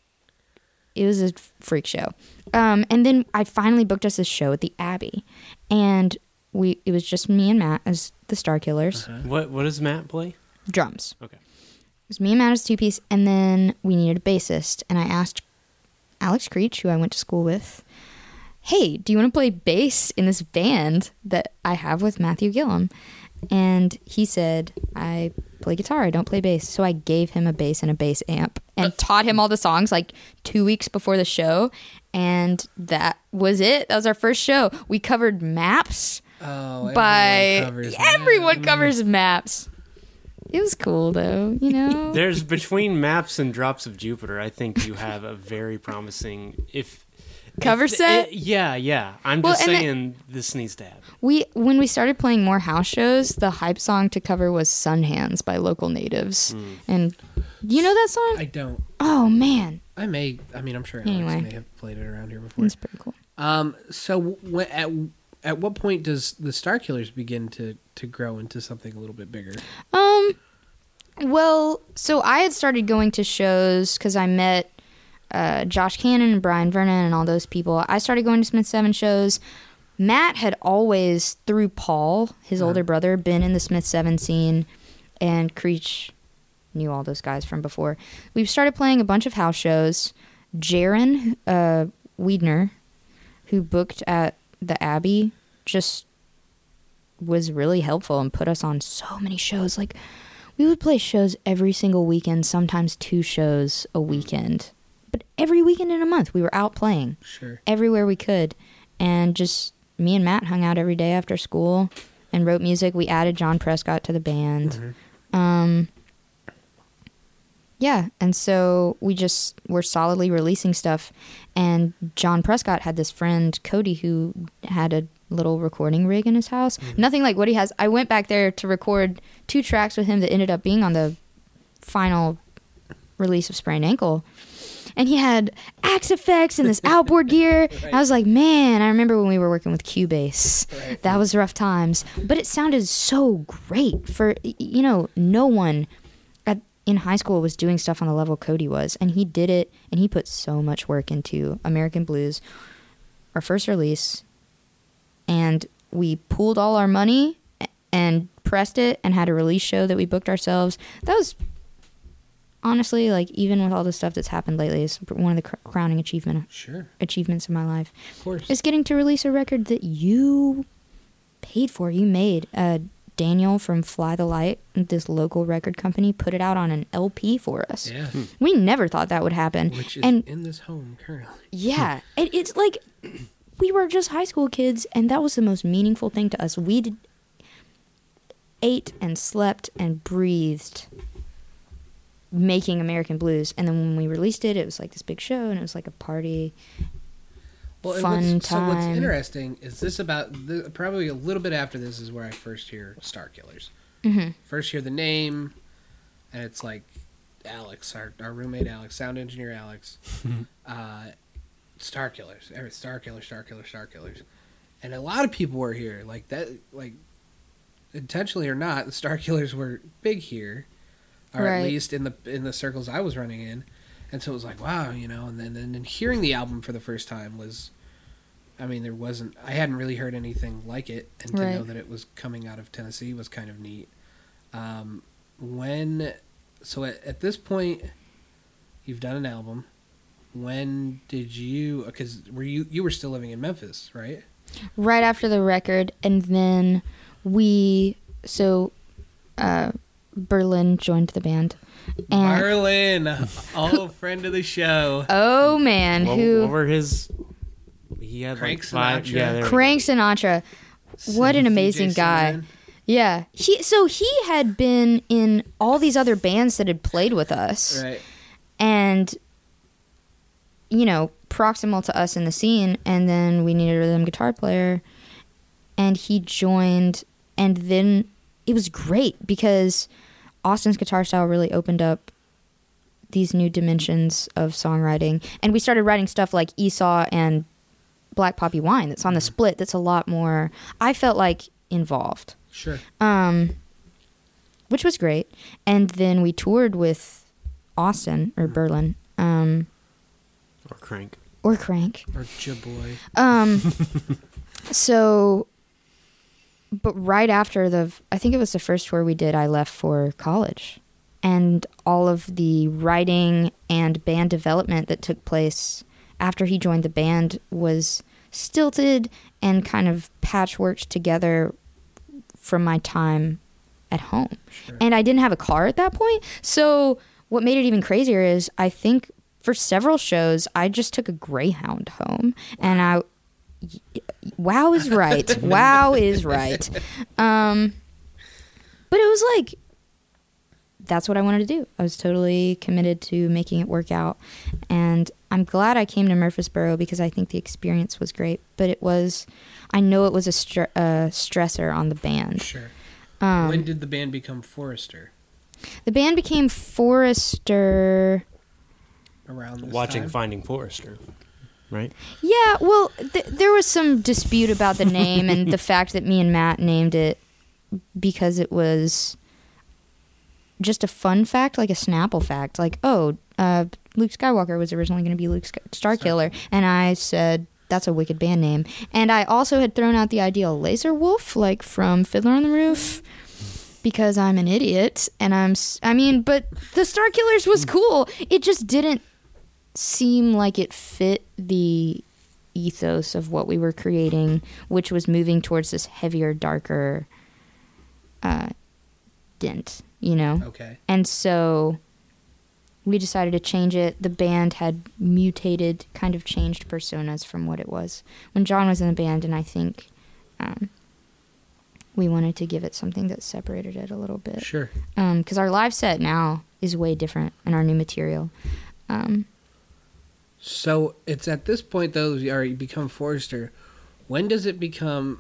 it was a freak show. Um, and then I finally booked us a show at the Abbey. And we it was just me and Matt as the Star Killers. Uh-huh. What What does Matt play? Drums. Okay. It was me and Matt as two-piece, and then we needed a bassist. And I asked Alex Creech, who I went to school with, hey, do you want to play bass in this band that I have with Matthew Gillum? And he said, I play guitar, I don't play bass. So I gave him a bass and a bass amp and taught him all the songs like two weeks before the show. And that was it. That was our first show. We covered Maps Oh, by everyone covers that. everyone covers Maps. It was cool though, you know? There's between Maps and Drops of Jupiter. I think you have a very promising if Cover if- set? eh, yeah, yeah. I'm Well, just and the- saying this needs to happen. We when we started playing more house shows, the hype song to cover was "Sun Hands" by Local Natives, and you know that song? I don't. Oh man, I may. I mean, I'm sure Alex Anyway. may have played it around here before. it's pretty cool. Um. So when, at at what point does the Star Killers begin to to grow into something a little bit bigger? Um, well, so I had started going to shows because I met uh, Josh Cannon and Brian Vernon and all those people. I started going to Smith Seven shows. Matt had always, through Paul, his Uh-huh. older brother, been in the Smith Seven scene, and Creech knew all those guys from before. We started playing a bunch of house shows. Jaron uh, Wiedner, who booked at the Abbey, just was really helpful and put us on so many shows. Like, we would play shows every single weekend, sometimes two shows a weekend. But every weekend in a month, we were out playing Sure. everywhere we could. And just me and Matt hung out every day after school and wrote music. We added John Prescott to the band. Um, yeah, and so we just were solidly releasing stuff. And John Prescott had this friend, Cody, who had a little recording rig in his house. Nothing like what he has. I went back there to record two tracks with him that ended up being on the final release of Sprained Ankle. and he had Axe Effects and this outboard gear. Right. I was like, man, I remember when we were working with Cubase. Right. That was rough times. But it sounded so great for, y- you know, no one at, in high school was doing stuff on the level Cody was. And he did it, and he put so much work into American Blues, our first release. And we pooled all our money and pressed it and had a release show that we booked ourselves. That was honestly, like, even with all the stuff that's happened lately, it's one of the cr- crowning achievement Sure. achievements of my life. Of course. Is getting to release a record that you paid for, you made. Uh, Daniel from Fly the Light, this local record company, put it out on an L P for us. Yeah. We never thought that would happen. Which is and in this home currently. yeah, it, it's like we were just high school kids, and that was the most meaningful thing to us. We did, ate and slept and breathed making American Blues, and then when we released it, it was like this big show, and it was like a party. Well, and Fun what's, So what's time. interesting is this about the, probably a little bit after this is where I first hear Star Killers. Mm-hmm. First hear the name, and it's like Alex, our, our roommate Alex, sound engineer Alex, uh, Star Killers, every Star Killers, Star Killers, Star Killers, and a lot of people were here like that, like intentionally or not, the Star Killers were big here, or Right. at least in the in the circles I was running in. And so it was like, wow, you know, and then, and then hearing the album for the first time was, I mean, there wasn't, I hadn't really heard anything like it, and to Right. know that it was coming out of Tennessee was kind of neat. Um, when, so at, at this point, you've done an album. When did you, because were you, you were still living in Memphis, right? Right after the record, and then we, so uh, Berlin joined the band. And Berlin, old friend of the show. oh man, What, who what were his? He had Crank like five. Sinatra. Yeah, there we Crank go. Sinatra. What an C J amazing guy. Cinnamon. Yeah. He so he had been in all these other bands that had played with us. Right. And you know, proximal to us in the scene, and then we needed a rhythm guitar player, and he joined, and then it was great because Austin's guitar style really opened up these new dimensions of songwriting, and we started writing stuff like Esau and Black Poppy Wine that's on the split that's a lot more, I felt like, involved. Sure. Um, which was great. And then we toured with Austin or Berlin, um, Or Crank. or Crank. Or Jaboy. Um, so, but right after the, I think it was the first tour we did, I left for college. And all of the writing and band development that took place after he joined the band was stilted and kind of patchworked together from my time at home. Sure. And I didn't have a car at that point. So what made it even crazier is I think for several shows, I just took a Greyhound home. And I, wow is right. Wow is right. Um, but it was like, that's what I wanted to do. I was totally committed to making it work out. And I'm glad I came to Murfreesboro because I think the experience was great. But it was, I know it was a, str- a stressor on the band. Sure. Um, When did the band become Forrester? the band became Forrester. Around this Watching time? Finding Forrester, right? Yeah, well, th- there was some dispute about the name and the fact that me and Matt named it because it was just a fun fact, like a Snapple fact. Like, oh, uh, Luke Skywalker was originally going to be Luke Sky- Starkiller. And I said, that's a wicked band name. And I also had thrown out the idea of Laser Wolf, like from Fiddler on the Roof, because I'm an idiot. And I'm, s- I mean, but the Starkillers was cool. It just didn't seem like it fit the ethos of what we were creating, which was moving towards this heavier, darker uh, dent, you know? Okay. And so we decided to change it. The band had mutated, kind of changed personas from what it was when John was in the band, and I think um, we wanted to give it something that separated it a little bit. Sure. Because our live set now is way different in our new material. Um, So it's at this point, though, you already become Forrester. When does it become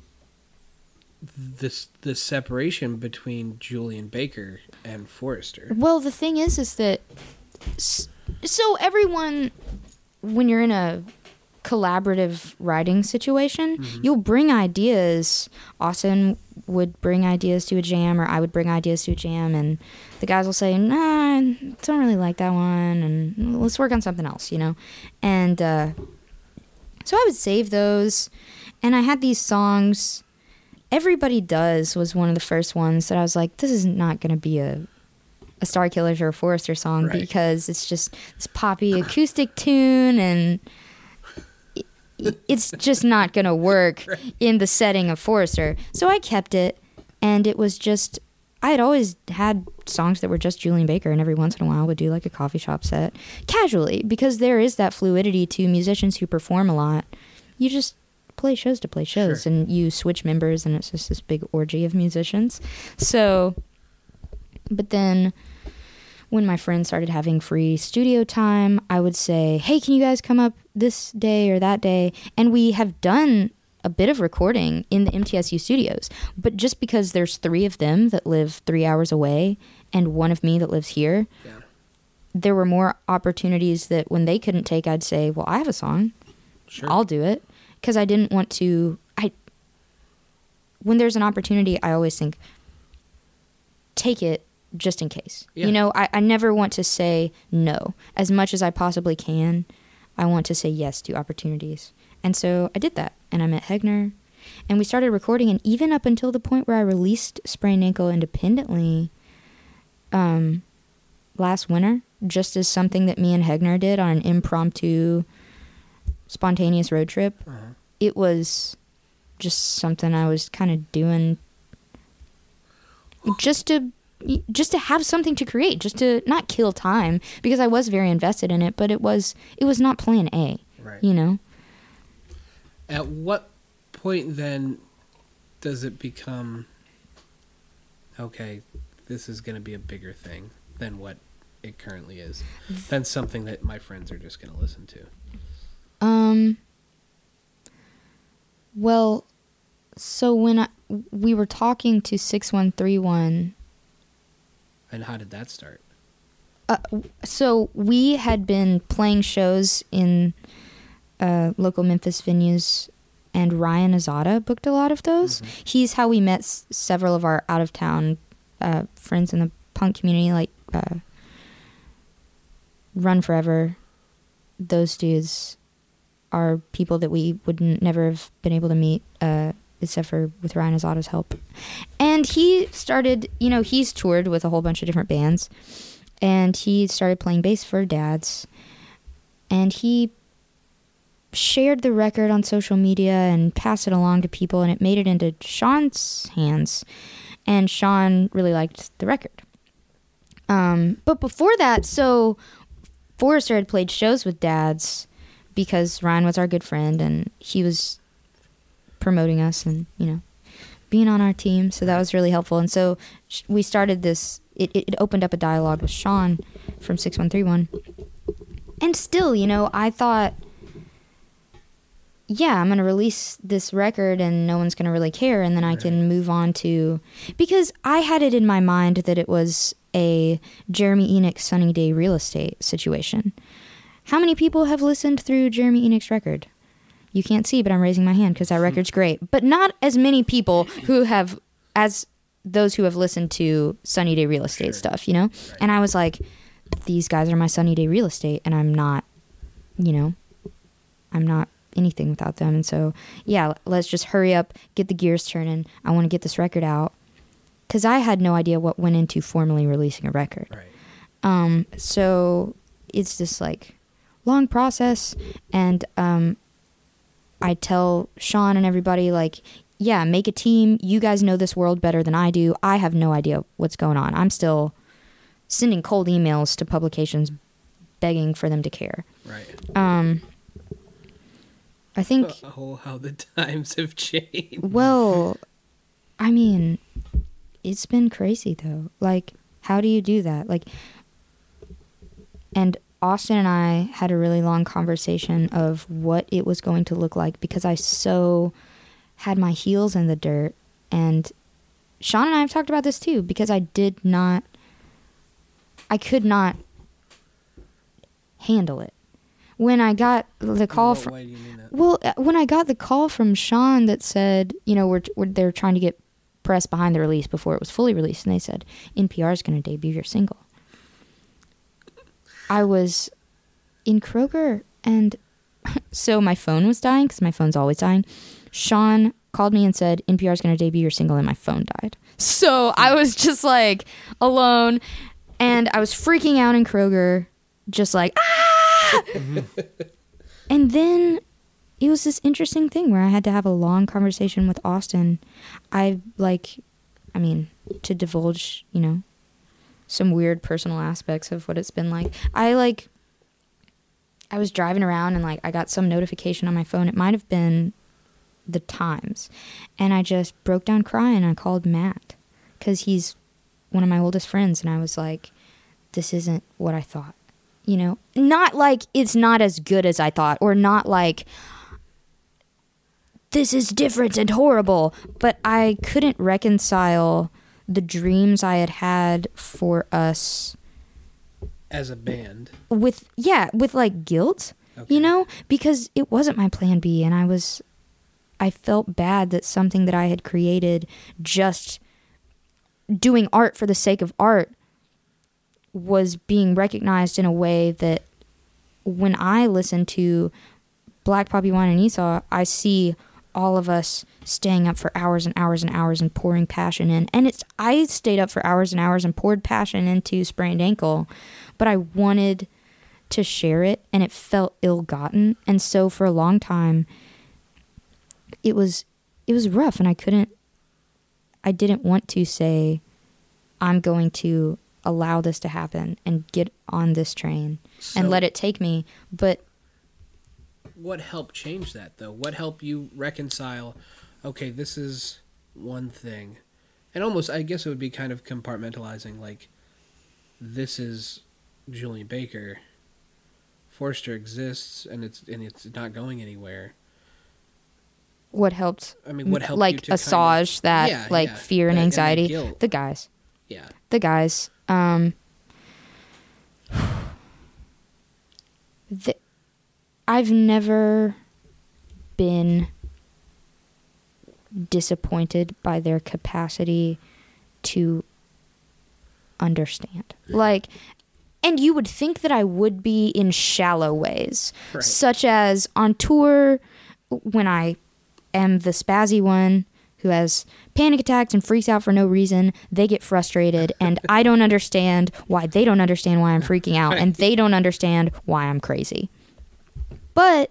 this the separation between Julian Baker and Forrester? well, the thing is, is that s- so everyone when you're in a collaborative writing situation, Mm-hmm. you'll bring ideas. Austin would bring ideas to a jam, or I would bring ideas to a jam, and the guys will say, nah, don't really like that one, and let's work on something else, you know? And uh, so I would save those, and I had these songs. Everybody Does was one of the first ones that I was like, this is not going to be a a Star Killers or a Forrester song, Right. because it's just this poppy acoustic tune, and it, it's just not going to work Right. in the setting of Forrester. So I kept it, and it was just, I had always had songs that were just Julian Baker, and every once in a while would do like a coffee shop set casually, because there is that fluidity to musicians who perform a lot. You just play shows to play shows, Sure. and you switch members, and it's just this big orgy of musicians. So, but then when my friends started having free studio time, I would say, hey, can you guys come up this day or that day? And we have done a bit of recording in the M T S U studios. But just because there's three of them that live three hours away and one of me that lives here, Yeah. there were more opportunities that when they couldn't take, I'd say, well, I have a song. Sure. I'll do it. Because I didn't want to, I, when there's an opportunity, I always think, take it just in case. Yeah. You know, I, I never want to say no. As much as I possibly can, I want to say yes to opportunities. And so I did that. And I met Hegner. And we started recording. And even up until the point where I released Sprained Ankle independently um, last winter, just as something that me and Hegner did on an impromptu, spontaneous road trip, Uh-huh. it was just something I was kind of doing just to just to have something to create, just to not kill time, because I was very invested in it, but it was it was not plan A, Right. you know. At what point then does it become okay, this is going to be a bigger thing than what it currently is, than something that my friends are just going to listen to? Um well, so when I, we were talking to six one three one, And how did that start? Uh, so we had been playing shows in uh, local Memphis venues, and Ryan Azada booked a lot of those. Mhm. He's how we met s- several of our out-of-town uh, friends in the punk community, like uh, Run Forever. Those dudes are people that we would n- never have been able to meet, uh, except for with Ryan Azada's help. And he started, you know, he's toured with a whole bunch of different bands. And he started playing bass for Dads. And he shared the record on social media and passed it along to people, and it made it into Sean's hands. And Sean really liked the record. Um, but before that, so Forrester had played shows with Dads because Ryan was our good friend, and he was promoting us and, you know, being on our team. So that was really helpful. And so sh- we started this, it, it opened up a dialogue with Sean from six one three one. And still, you know, I thought, yeah, I'm going to release this record and no one's going to really care. And then I can move on to, because I had it in my mind that it was a Jeremy Enoch Sunny Day Real Estate situation. How many people have listened through Jeremy Enoch's record? You can't see, but I'm raising my hand because that record's great. But not as many people who have, as those who have listened to Sunny Day Real Estate Sure. stuff, you know? And I was like, these guys are my Sunny Day Real Estate, and I'm not, you know, I'm not anything without them. And so, yeah, let's just hurry up, get the gears turning. I want to get this record out. Because I had no idea what went into formally releasing a record. Right. Um, so it's this like long process, and um, I tell Sean and everybody, like, yeah, make a team. You guys know this world better than I do. I have no idea what's going on. I'm still sending cold emails to publications begging for them to care. Right. Um, I think, Oh, how the times have changed. well, I mean, it's been crazy though. Like, how do you do that? Like, and Austin and I had a really long conversation of what it was going to look like, because I so had my heels in the dirt. And Sean and I have talked about this too, because I did not, I could not handle it. when I got the call In what from way do you mean that? well, uh, when I got the call from Sean that said, you know, we're, we're they're trying to get press behind the release before it was fully released, and they said N P R is going to debut your single. I was in Kroger, and so my phone was dying because my phone's always dying. Sean called me and said N P R is going to debut your single, and my phone died. So I was just like alone, and I was freaking out in Kroger, just like ah. And then it was this interesting thing where I had to have a long conversation with Austin. I like, I mean, to divulge, you know, some weird personal aspects of what it's been like. I like, I was driving around and like I got some notification on my phone. It might have been the Times, and I just broke down crying. I called Matt because he's one of my oldest friends, and I was like, "This isn't what I thought." You know, not like it's not as good as I thought, or not like this is different and horrible, but I couldn't reconcile the dreams I had had for us As a band. with, yeah, with like guilt, Okay. you know, because it wasn't my plan B, and I was, I felt bad that something that I had created just doing art for the sake of art was being recognized in a way that when I listen to Black Poppy Wine and Esau, I see all of us staying up for hours and hours and hours and pouring passion in. And it's I stayed up for hours and hours and poured passion into Sprained Ankle, but I wanted to share it, and it felt ill-gotten. And so for a long time, it was it was rough, and I couldn't, I didn't want to say, I'm going to allow this to happen and get on this train and So- let it take me. But What helped change that, though? What helped you reconcile, okay, this is one thing. And almost, I guess it would be kind of compartmentalizing, like, this is Julian Baker. Forster exists, and it's and it's not going anywhere. what helped, I mean, what helped like you to kind of- assuage that, Yeah, like yeah. fear and That- and that anxiety? guilt. The guys. Yeah. the guys um the, I've never been disappointed by their capacity to understand, like, and you would think that I would be in shallow ways, Right. such as on tour when I am the spazzy one who has panic attacks and freaks out for no reason. They get frustrated, and I don't understand why they don't understand why I'm freaking out, and they don't understand why I'm crazy. But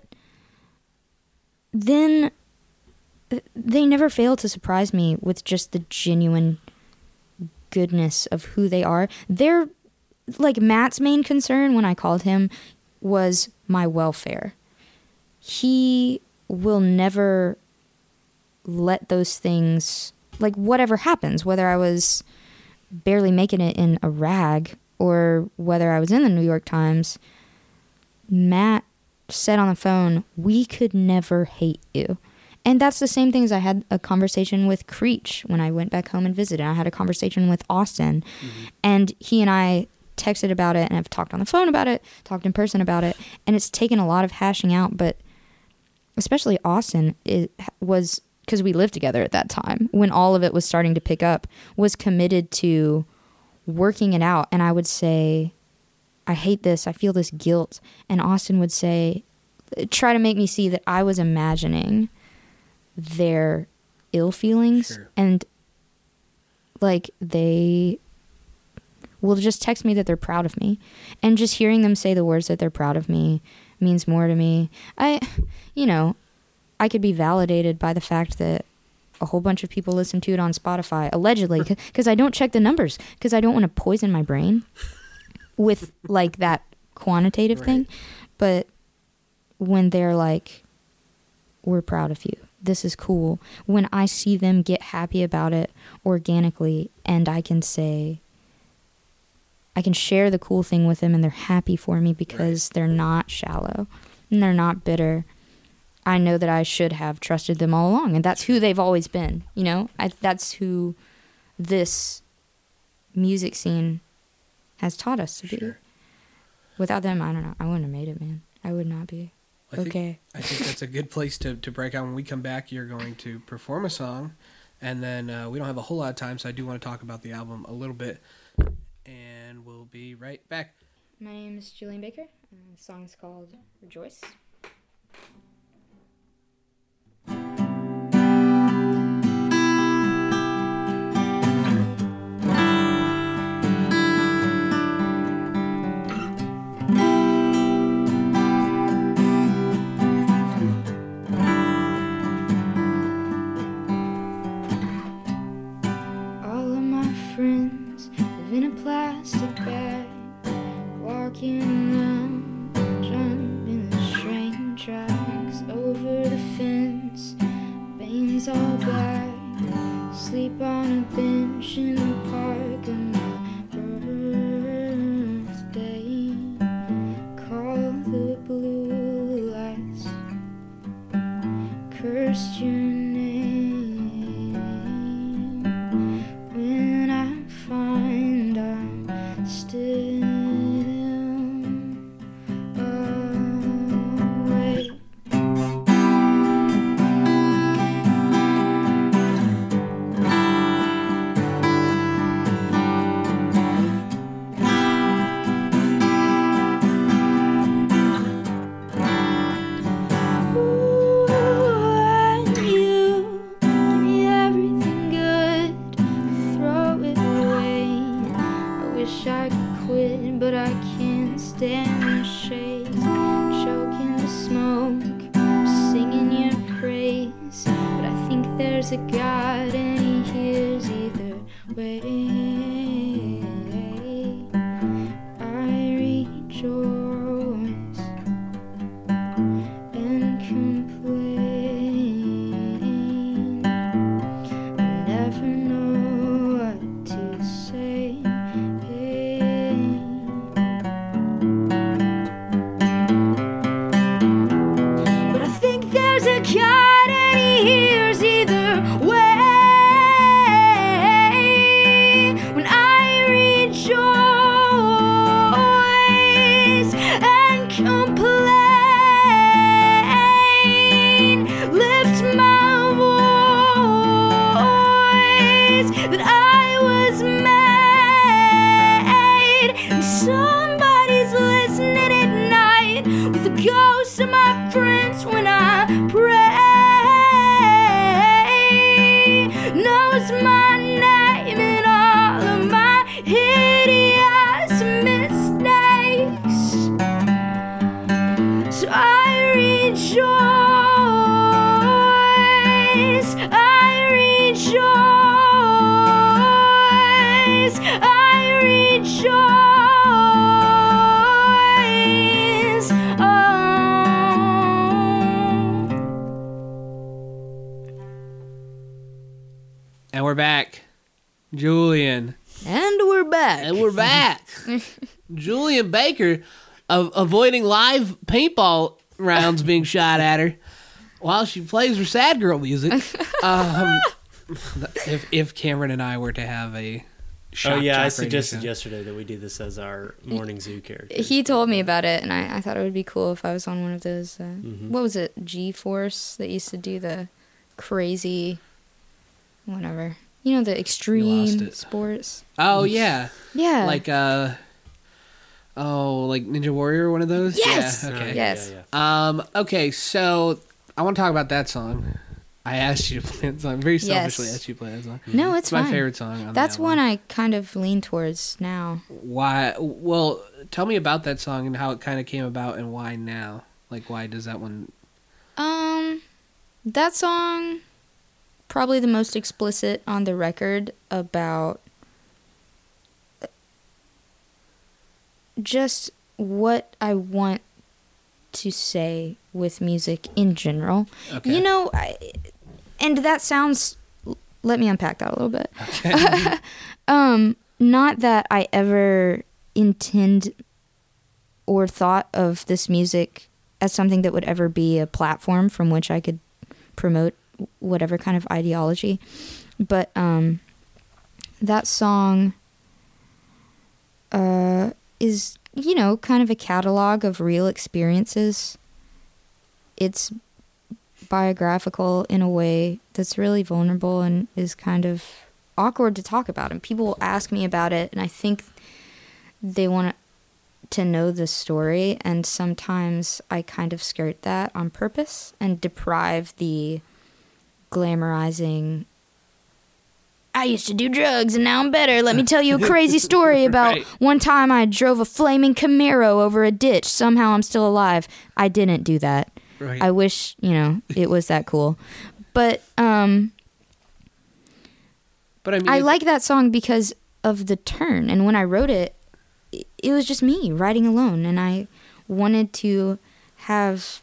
then they never fail to surprise me with just the genuine goodness of who they are. They're like, Matt's main concern when I called him was my welfare. He will never let those things, like, whatever happens, whether I was barely making it in a rag or whether I was in the New York Times, Matt said on the phone, we could never hate you. And that's the same thing as I had a conversation with Creech when I went back home and visited. I had a conversation with Austin, Mm-hmm. and he and I texted about it, and I've talked on the phone about it, talked in person about it, and it's taken a lot of hashing out, but especially Austin it was, because we lived together at that time, when all of it was starting to pick up, was committed to working it out. And I would say, I hate this, I feel this guilt. And Austin would say, try to make me see that I was imagining their ill feelings. Sure. And like, they will just text me that they're proud of me. And just hearing them say the words that they're proud of me means more to me. I, you know, I could be validated by the fact that a whole bunch of people listen to it on Spotify, allegedly, because I don't check the numbers, because I don't want to poison my brain with, like, that quantitative Right. thing. But when they're like, we're proud of you, this is cool, when I see them get happy about it organically, and I can say, I can share the cool thing with them, and they're happy for me because they're not shallow and they're not bitter, I know that I should have trusted them all along, and that's who they've always been. You know, I, that's who this music scene has taught us to be. Sure. Without them, I don't know, I wouldn't have made it, man. I would not be. I think, Okay. I think that's a good place to, to break out. When we come back, you're going to perform a song, and then uh, we don't have a whole lot of time, so I do want to talk about the album a little bit, and we'll be right back. My name is Julian Baker. Uh, the song is called Rejoice. All of my friends live in a plastic bag, walking around, jumping the train tracks, over the fence, veins all black, sleep on a bench in the park on my birthday, call the blue lights, cursed your name, when I find I'm still awake. Ooh, and you give me everything good, throw it away. I wish I could quit, but I can't stand the shade. Choking the smoke, singing your praise. But I think there's a God and He hears either way. I rejoice and complain. I never know what to say. But I think there's a God and He hears either way. When I rejoice and complain, lift my voice that I was made, and somebody's listening at night with the ghosts of my friends when I pray, knows my name and all of my hideous mistakes. So I rejoice, I rejoice, I rejoice. And we're back. Julian. And we're back. And we're back. Julian Baker of avoiding live paintball rounds being shot at her while she plays her sad girl music. Um, if if Cameron and I were to have a shock Oh yeah, jock I radio suggested show. yesterday that we do this as our morning zoo character. He told me about it, and I, I thought it would be cool if I was on one of those. Uh, Mhm. What was it? G-Force that used to do the crazy, whatever. You know, the extreme it. sports. Oh yeah, Yeah. like uh, oh like Ninja Warrior, one of those. Yes! Yeah, Oh, okay. yeah, Yes. yeah, yeah. Um. Okay. So I want to talk about that song. I asked you to play that song. Very selfishly Yes. asked you to play that song. no, it's, It's my fine. favorite song. On That's the one album. I kind of lean towards now. Why? Well, tell me about that song and how it kind of came about and why now. Like, why does that one? Um, that song, probably the most explicit on the record about just what I want to say with music in general. Okay. You know, I, and that sounds. Let me unpack that a little bit. Okay. Um, not that I ever intend or thought of this music as something that would ever be a platform from which I could promote whatever kind of ideology, but um, that song uh, is, you know, kind of a catalog of real experiences. It's biographical in a way that's really vulnerable and is kind of awkward to talk about. And people will ask me about it, and I think they want to know the story, and sometimes I kind of skirt that on purpose and deprive the glamorizing, I used to do drugs and now I'm better. Let me tell you a crazy story about Right. one time I drove a flaming Camaro over a ditch. Somehow I'm still alive. I didn't do that. Right. I wish, you know, it was that cool. But um, but I mean, I it- like that song because of the turn. And when I wrote it, it- it was just me writing alone. And I wanted to have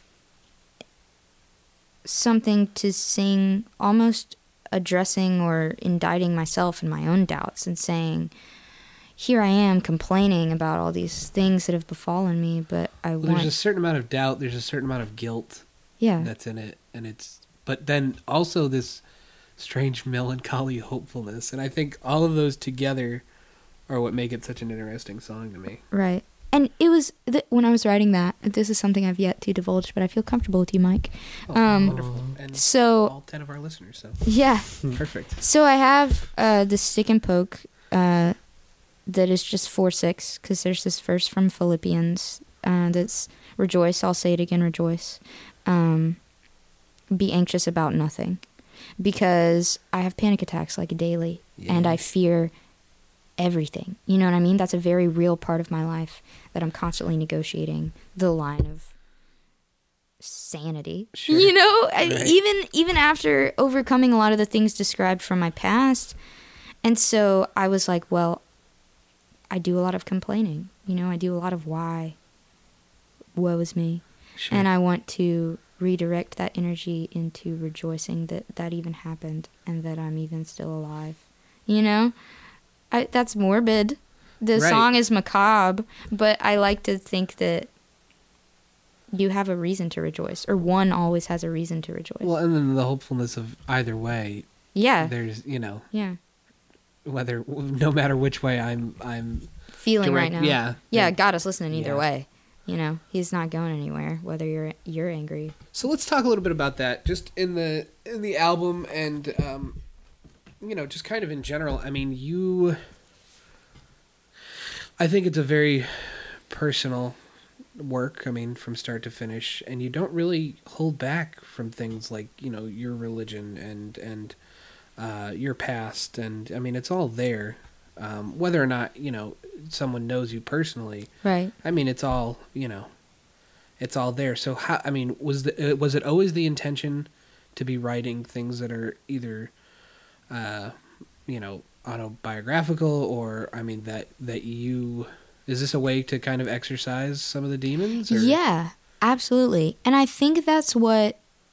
something to sing, almost addressing or indicting myself and my own doubts and saying, here I am complaining about all these things that have befallen me, but I there's want, a certain amount of doubt. There's a certain amount of guilt yeah, that's in it, and it's. But then also this strange melancholy hopefulness, and I think all of those together are what make it such an interesting song to me. right. And it was, th- when I was writing that, this is something I've yet to divulge, but I feel comfortable with you, Mike. Oh, Um, wonderful, and So, all ten of our listeners. So yeah. perfect. So I have uh, the stick and poke uh, that is just four six, because there's this verse from Philippians uh, that's, rejoice, I'll say it again, rejoice. Um, be anxious about nothing, because I have panic attacks like daily, and I fear everything. You know what I mean? That's a very real part of my life that I'm constantly negotiating the line of sanity. Sure. You know, I, Right. even even after overcoming a lot of the things described from my past. And so I was like, well, I do a lot of complaining. You know, I do a lot of why. Woe is me. Sure. And I want to redirect that energy into rejoicing that that even happened and that I'm even still alive. You know? I, that's morbid. The Right. song is macabre, but I like to think that you have a reason to rejoice, or one always has a reason to rejoice. Well, and then the hopefulness of either way. yeah, There's, you know, yeah. whether no matter which way I'm, I'm Feeling direct- right now. Yeah. Yeah, God is listening either Yeah. way. You know, He's not going anywhere, whether you're you're angry. So let's talk a little bit about that, just in the in the album, and um, you know, just kind of in general. I mean, you. I think it's a very personal work. I mean, from start to finish, and you don't really hold back from things like, you know, your religion and and uh, your past, and I mean, it's all there. Um, whether or not, you know, someone knows you personally, Right. I mean, it's all, you know, it's all there. So how, I mean, was the uh, was it always the intention to be writing things that are either, uh, you know, autobiographical, or I mean that that you, is this a way to kind of exercise some of the demons? Or? Yeah, absolutely. And I think that's what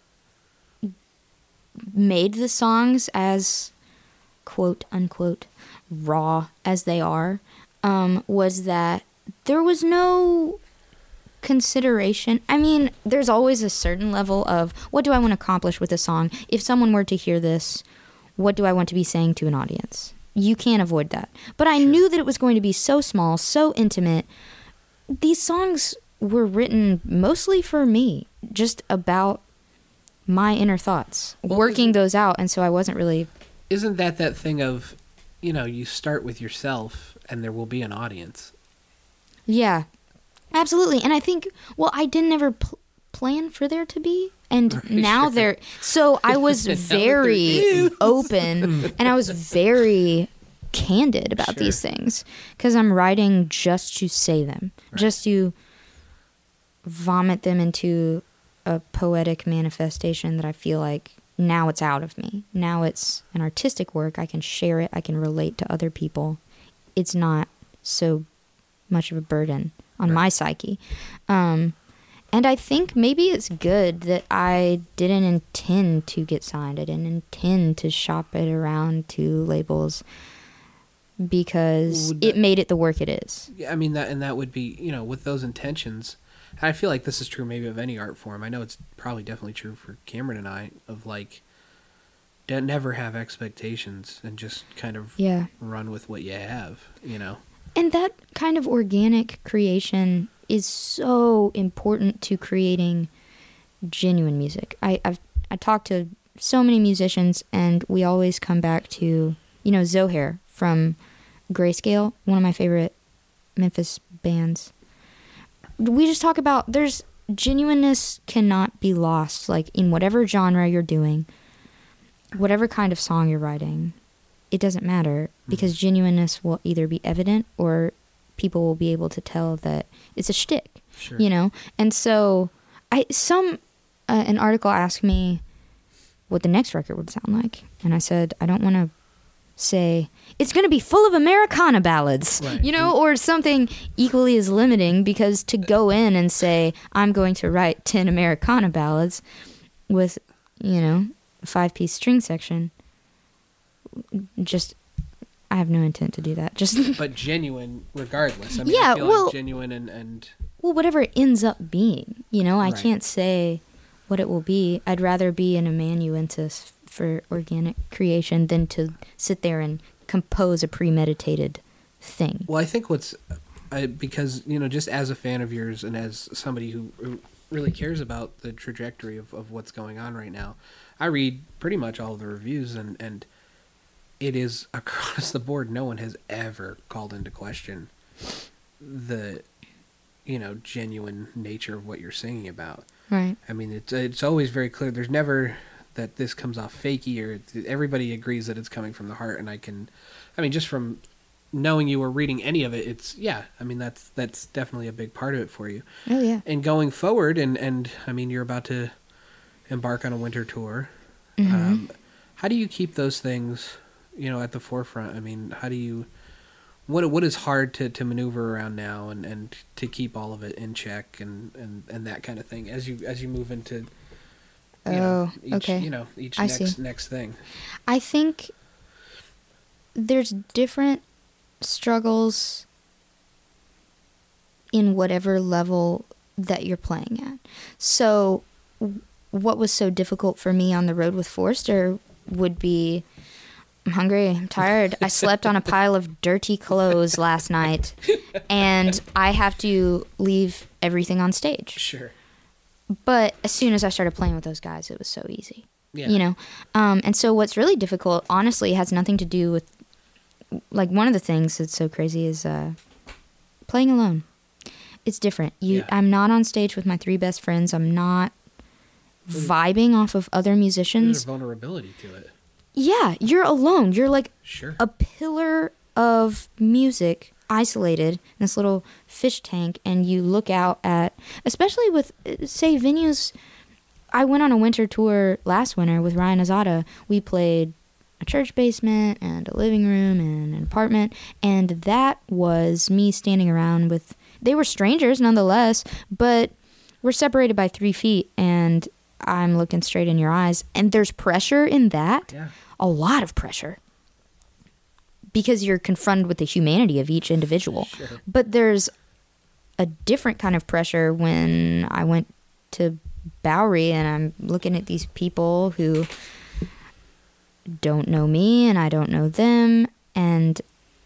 made the songs as quote unquote raw as they are, um, was that there was no consideration. I mean, there's always a certain level of, what do I want to accomplish with a song? If someone were to hear this, what do I want to be saying to an audience? You can't avoid that. But I knew that it was going to be so small, so intimate. These songs were written mostly for me, just about my inner thoughts, Well, working isn't- those out. And so I wasn't really, Isn't that that thing of, you know, you start with yourself and there will be an audience? yeah, absolutely. And I think, well, I didn't ever pl- plan for there to be. And Right, now sure. there, so I was Now that there very is. open, and I was very candid about Sure. these things, because I'm writing just to say them, Right. just to vomit them into a poetic manifestation that I feel like now it's out of me. Now it's an artistic work. I can share it. I can relate to other people. It's not so much of a burden on Right. my psyche. Um, and I think maybe it's good that I didn't intend to get signed. I didn't intend to shop it around to labels, because Would it that- made it the work it is. Yeah, I mean that, and that would be, you know, with those intentions. I feel like this is true maybe of any art form. I know it's probably definitely true for Cameron and I, of like, don't never have expectations and just kind of Yeah. run with what you have, you know. And that kind of organic creation is so important to creating genuine music. I, I've I talked to so many musicians, and we always come back to, you know, Zohair from Grayscale, one of my favorite Memphis bands. We just talk about there's genuineness cannot be lost, like in whatever genre you're doing, whatever kind of song you're writing. It doesn't matter, because genuineness will either be evident or people will be able to tell that it's a shtick, Sure. you know? And so I some uh, an article asked me what the next record would sound like. And I said, I don't want to say it's going to be full of Americana ballads, Right. you know, or something equally as limiting, because to go in and say I'm going to write ten Americana ballads with, you know, a five-piece string section, just I have no intent to do that. Just But genuine regardless. I mean, Yeah, I feel well- like genuine and, and well, whatever it ends up being, you know, I Right. can't say what it will be. I'd rather be an amanuensis for organic creation than to sit there and compose a premeditated thing. well, I think what's I, because you know, just as a fan of yours and as somebody who who really cares about the trajectory of, of what's going on right now, I read pretty much all of the reviews, and and it is across the board. No one has ever called into question the, you know, genuine nature of what you're singing about. Right. I mean, it's it's always very clear. There's never that this comes off fakey, or everybody agrees that it's coming from the heart. And I can, I mean, just from knowing you or reading any of it, it's yeah. I mean, that's that's definitely a big part of it for you. Oh yeah. And going forward, and and I mean, you're about to embark on a winter tour. Mhm. Um, how do you keep those things, you know, at the forefront? I mean, how do you what what is hard to, to maneuver around now, and, and to keep all of it in check, and, and, and that kind of thing as you as you move into you know, Oh, each, okay. you know each I next see. next thing. I think there's different struggles in whatever level that you're playing at. So w- what was so difficult for me on the road with Forrester would be, I'm hungry, I'm tired, I slept on a pile of dirty clothes last night, and I have to leave everything on stage. Sure. But as soon as I started playing with those guys, it was so easy. Yeah. You know? Um, and so what's really difficult, honestly, has nothing to do with, like, one of the things that's so crazy is uh, playing alone. It's different. You, Yeah. I'm not on stage with my three best friends. I'm not vibing off of other There's musicians. a vulnerability to it. Yeah, you're alone. You're like Sure. a pillar of music, isolated in this little fish tank, and you look out at, especially with, uh, say, venues. I went on a winter tour last winter with Ryan Azada. We played a church basement and a living room and an apartment, and that was me standing around with, they were strangers nonetheless, but we're separated by three feet, and I'm looking straight in your eyes, and there's pressure in that. Yeah. A lot of pressure, because you're confronted with the humanity of each individual. Sure. But there's a different kind of pressure when I went to Bowery and I'm looking at these people who don't know me and I don't know them, and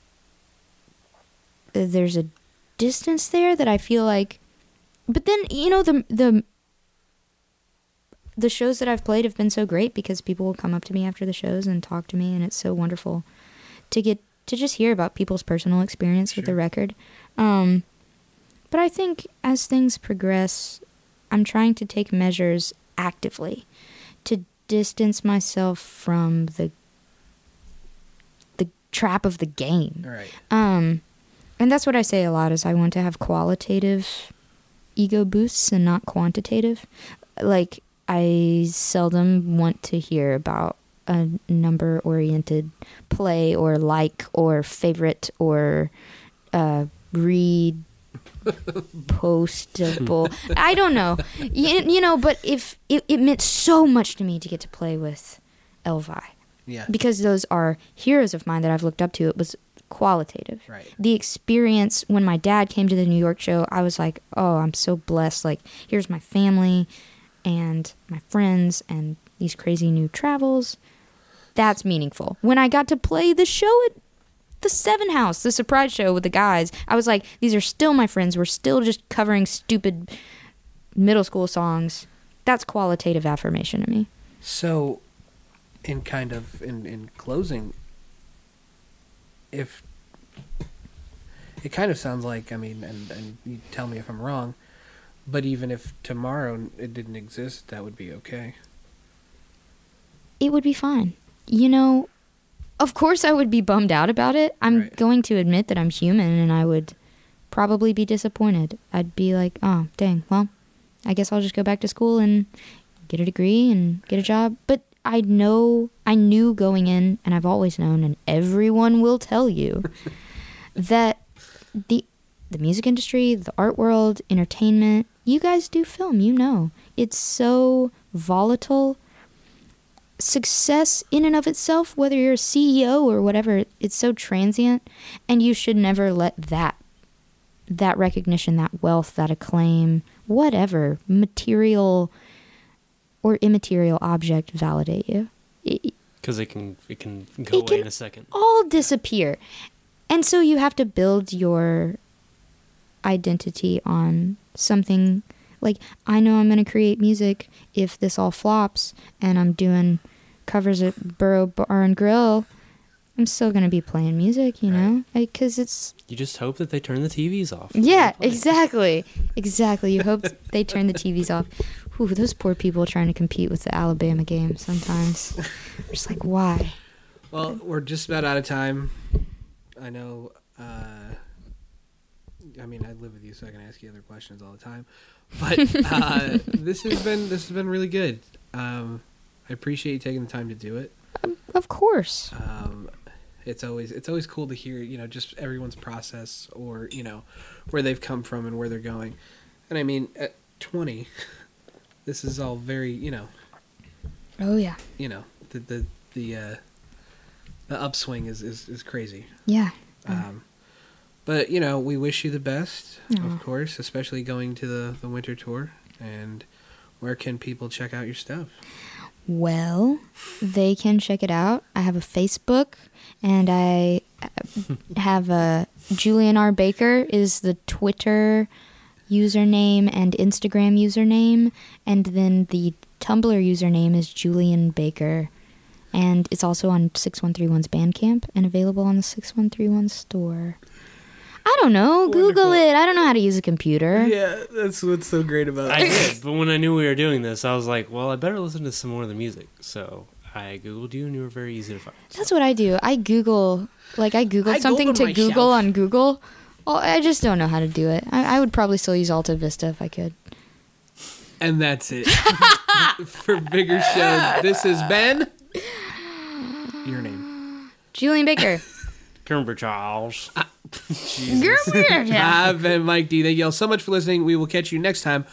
there's a distance there that I feel like. But then, you know, the the the shows that I've played have been so great because people will come up to me after the shows and talk to me, and it's so wonderful to get to just hear about people's personal experience with the Sure. record. Um, but I think as things progress, I'm trying to take measures actively to distance myself from the the trap of the game. All right. Um, and that's what I say a lot is I want to have qualitative ego boosts and not quantitative. Like, I seldom want to hear about a number-oriented play or like or favorite or uh, read postable. I don't know. You, you know, but if it, it meant so much to me to get to play with Elvi. Yeah. Because those are heroes of mine that I've looked up to. It was qualitative. Right. The experience when my dad came to the New York show, I was like, oh, I'm so blessed. Like, here's my family and my friends and these crazy new travels. That's meaningful. When I got to play the show at the Seven House, the surprise show with the guys. I was like, these are still my friends. We're still just covering stupid middle school songs. That's qualitative affirmation to me. So, in kind of in, in closing, if it kind of sounds like, I mean, and, and you tell me if I'm wrong, but even if tomorrow it didn't exist, that would be okay. It would be fine. You know, of course I would be bummed out about it. I'm Right. going to admit that I'm human and I would probably be disappointed. I'd be like, oh, dang, well, I guess I'll just go back to school and get a degree and get a job. But I know, I knew going in, and I've always known, and everyone will tell you, that the the music industry, the art world, entertainment, you guys do film, you know. It's so volatile. Success in and of itself, whether you're a C E O or whatever, it's so transient, and you should never let that that recognition, that wealth, that acclaim, whatever, material or immaterial object validate you. It, Because it can it can go It away can- in a second. all disappear. And so you have to build your identity on something like, I know I'm going to create music if this all flops and I'm doing covers at Burrow Bar and Grill. I'm still going to be playing music, you know, because it's, You just hope that they turn the T Vs off. yeah, exactly. Exactly. You hope they turn the T Vs off. Ooh, those poor people trying to compete with the Alabama game sometimes. Just like, why? Well, we're just about out of time. I know, uh, I mean, I live with you, so I can ask you other questions all the time. But uh, this has been this has been really good. Um, I appreciate you taking the time to do it. Of course. Um, it's always it's always cool to hear, you know, just everyone's process, or, you know, where they've come from and where they're going. And I mean, at twenty, this is all very, you know, Oh, yeah. you know, the the the uh, the upswing is, is, is crazy. Yeah. Um, but, you know, we wish you the best, Aw. of course, especially going to the, the winter tour. And where can people check out your stuff? Well, they can check it out. I have a Facebook, and I have a Julian R. Baker is the Twitter username and Instagram username, and then the Tumblr username is Julian Baker, and it's also on six one three one's Bandcamp and available on the six one three one store. I don't know. Google Wonderful. it. I don't know how to use a computer. Yeah, that's what's so great about I did, but when I knew we were doing this, I was like, well, I better listen to some more of the music. So I Googled you, and you were very easy to find. That's what I do. I Google, like I Google I something Googled to myself. Google on Google. Well, I just don't know how to do it. I, I would probably still use Alta Vista if I could. And that's it. For Bigger Show, this has been your name. Julian Baker. Kermit Charles. yeah. I've been Mike D. Thank you all so much for listening. We will catch you next time.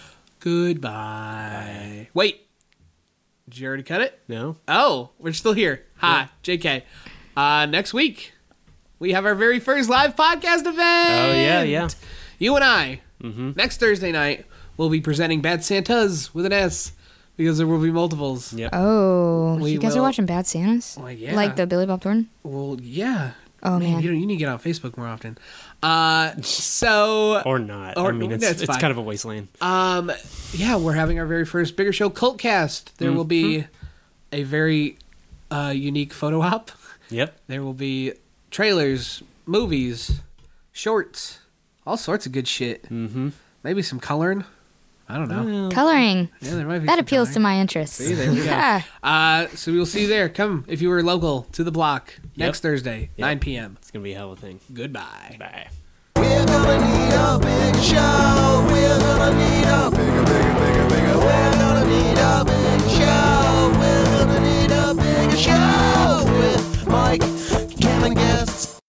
Goodbye. Wait. Did you already cut it? No? Oh, we're still here. Hi, J K. Uh, next week, we have our very first live podcast event. Oh, yeah, yeah. You and I, Mm-hmm. next Thursday night, will be presenting Bad Santas with an S, because there will be multiples. Yep. Oh, We you guys will- are watching Bad Santas? Well, yeah. Like the Billy Bob Thornton? Well, yeah. Oh, man. You, don't, you need to get on Facebook more often. Uh, so, Or not. Or- I mean, it's, that's it's fine. kind of a wasteland. um, yeah, we're having our very first Bigger Show Cultcast. There will be a very uh, unique photo op. Yep. There will be trailers, movies, shorts, all sorts of good shit. Mm-hmm. Maybe some coloring. I don't know. Coloring. Yeah, there might be That some appeals to coloring. my interests. See, there we go. Yeah. Uh, so we will see you there. Come if you were local to the block next Yep. Thursday, Yep. nine p.m. It's going to be a hell of a thing. Goodbye. Bye. We're gonna need a big show. We're gonna need a bigger, bigger, bigger, bigger.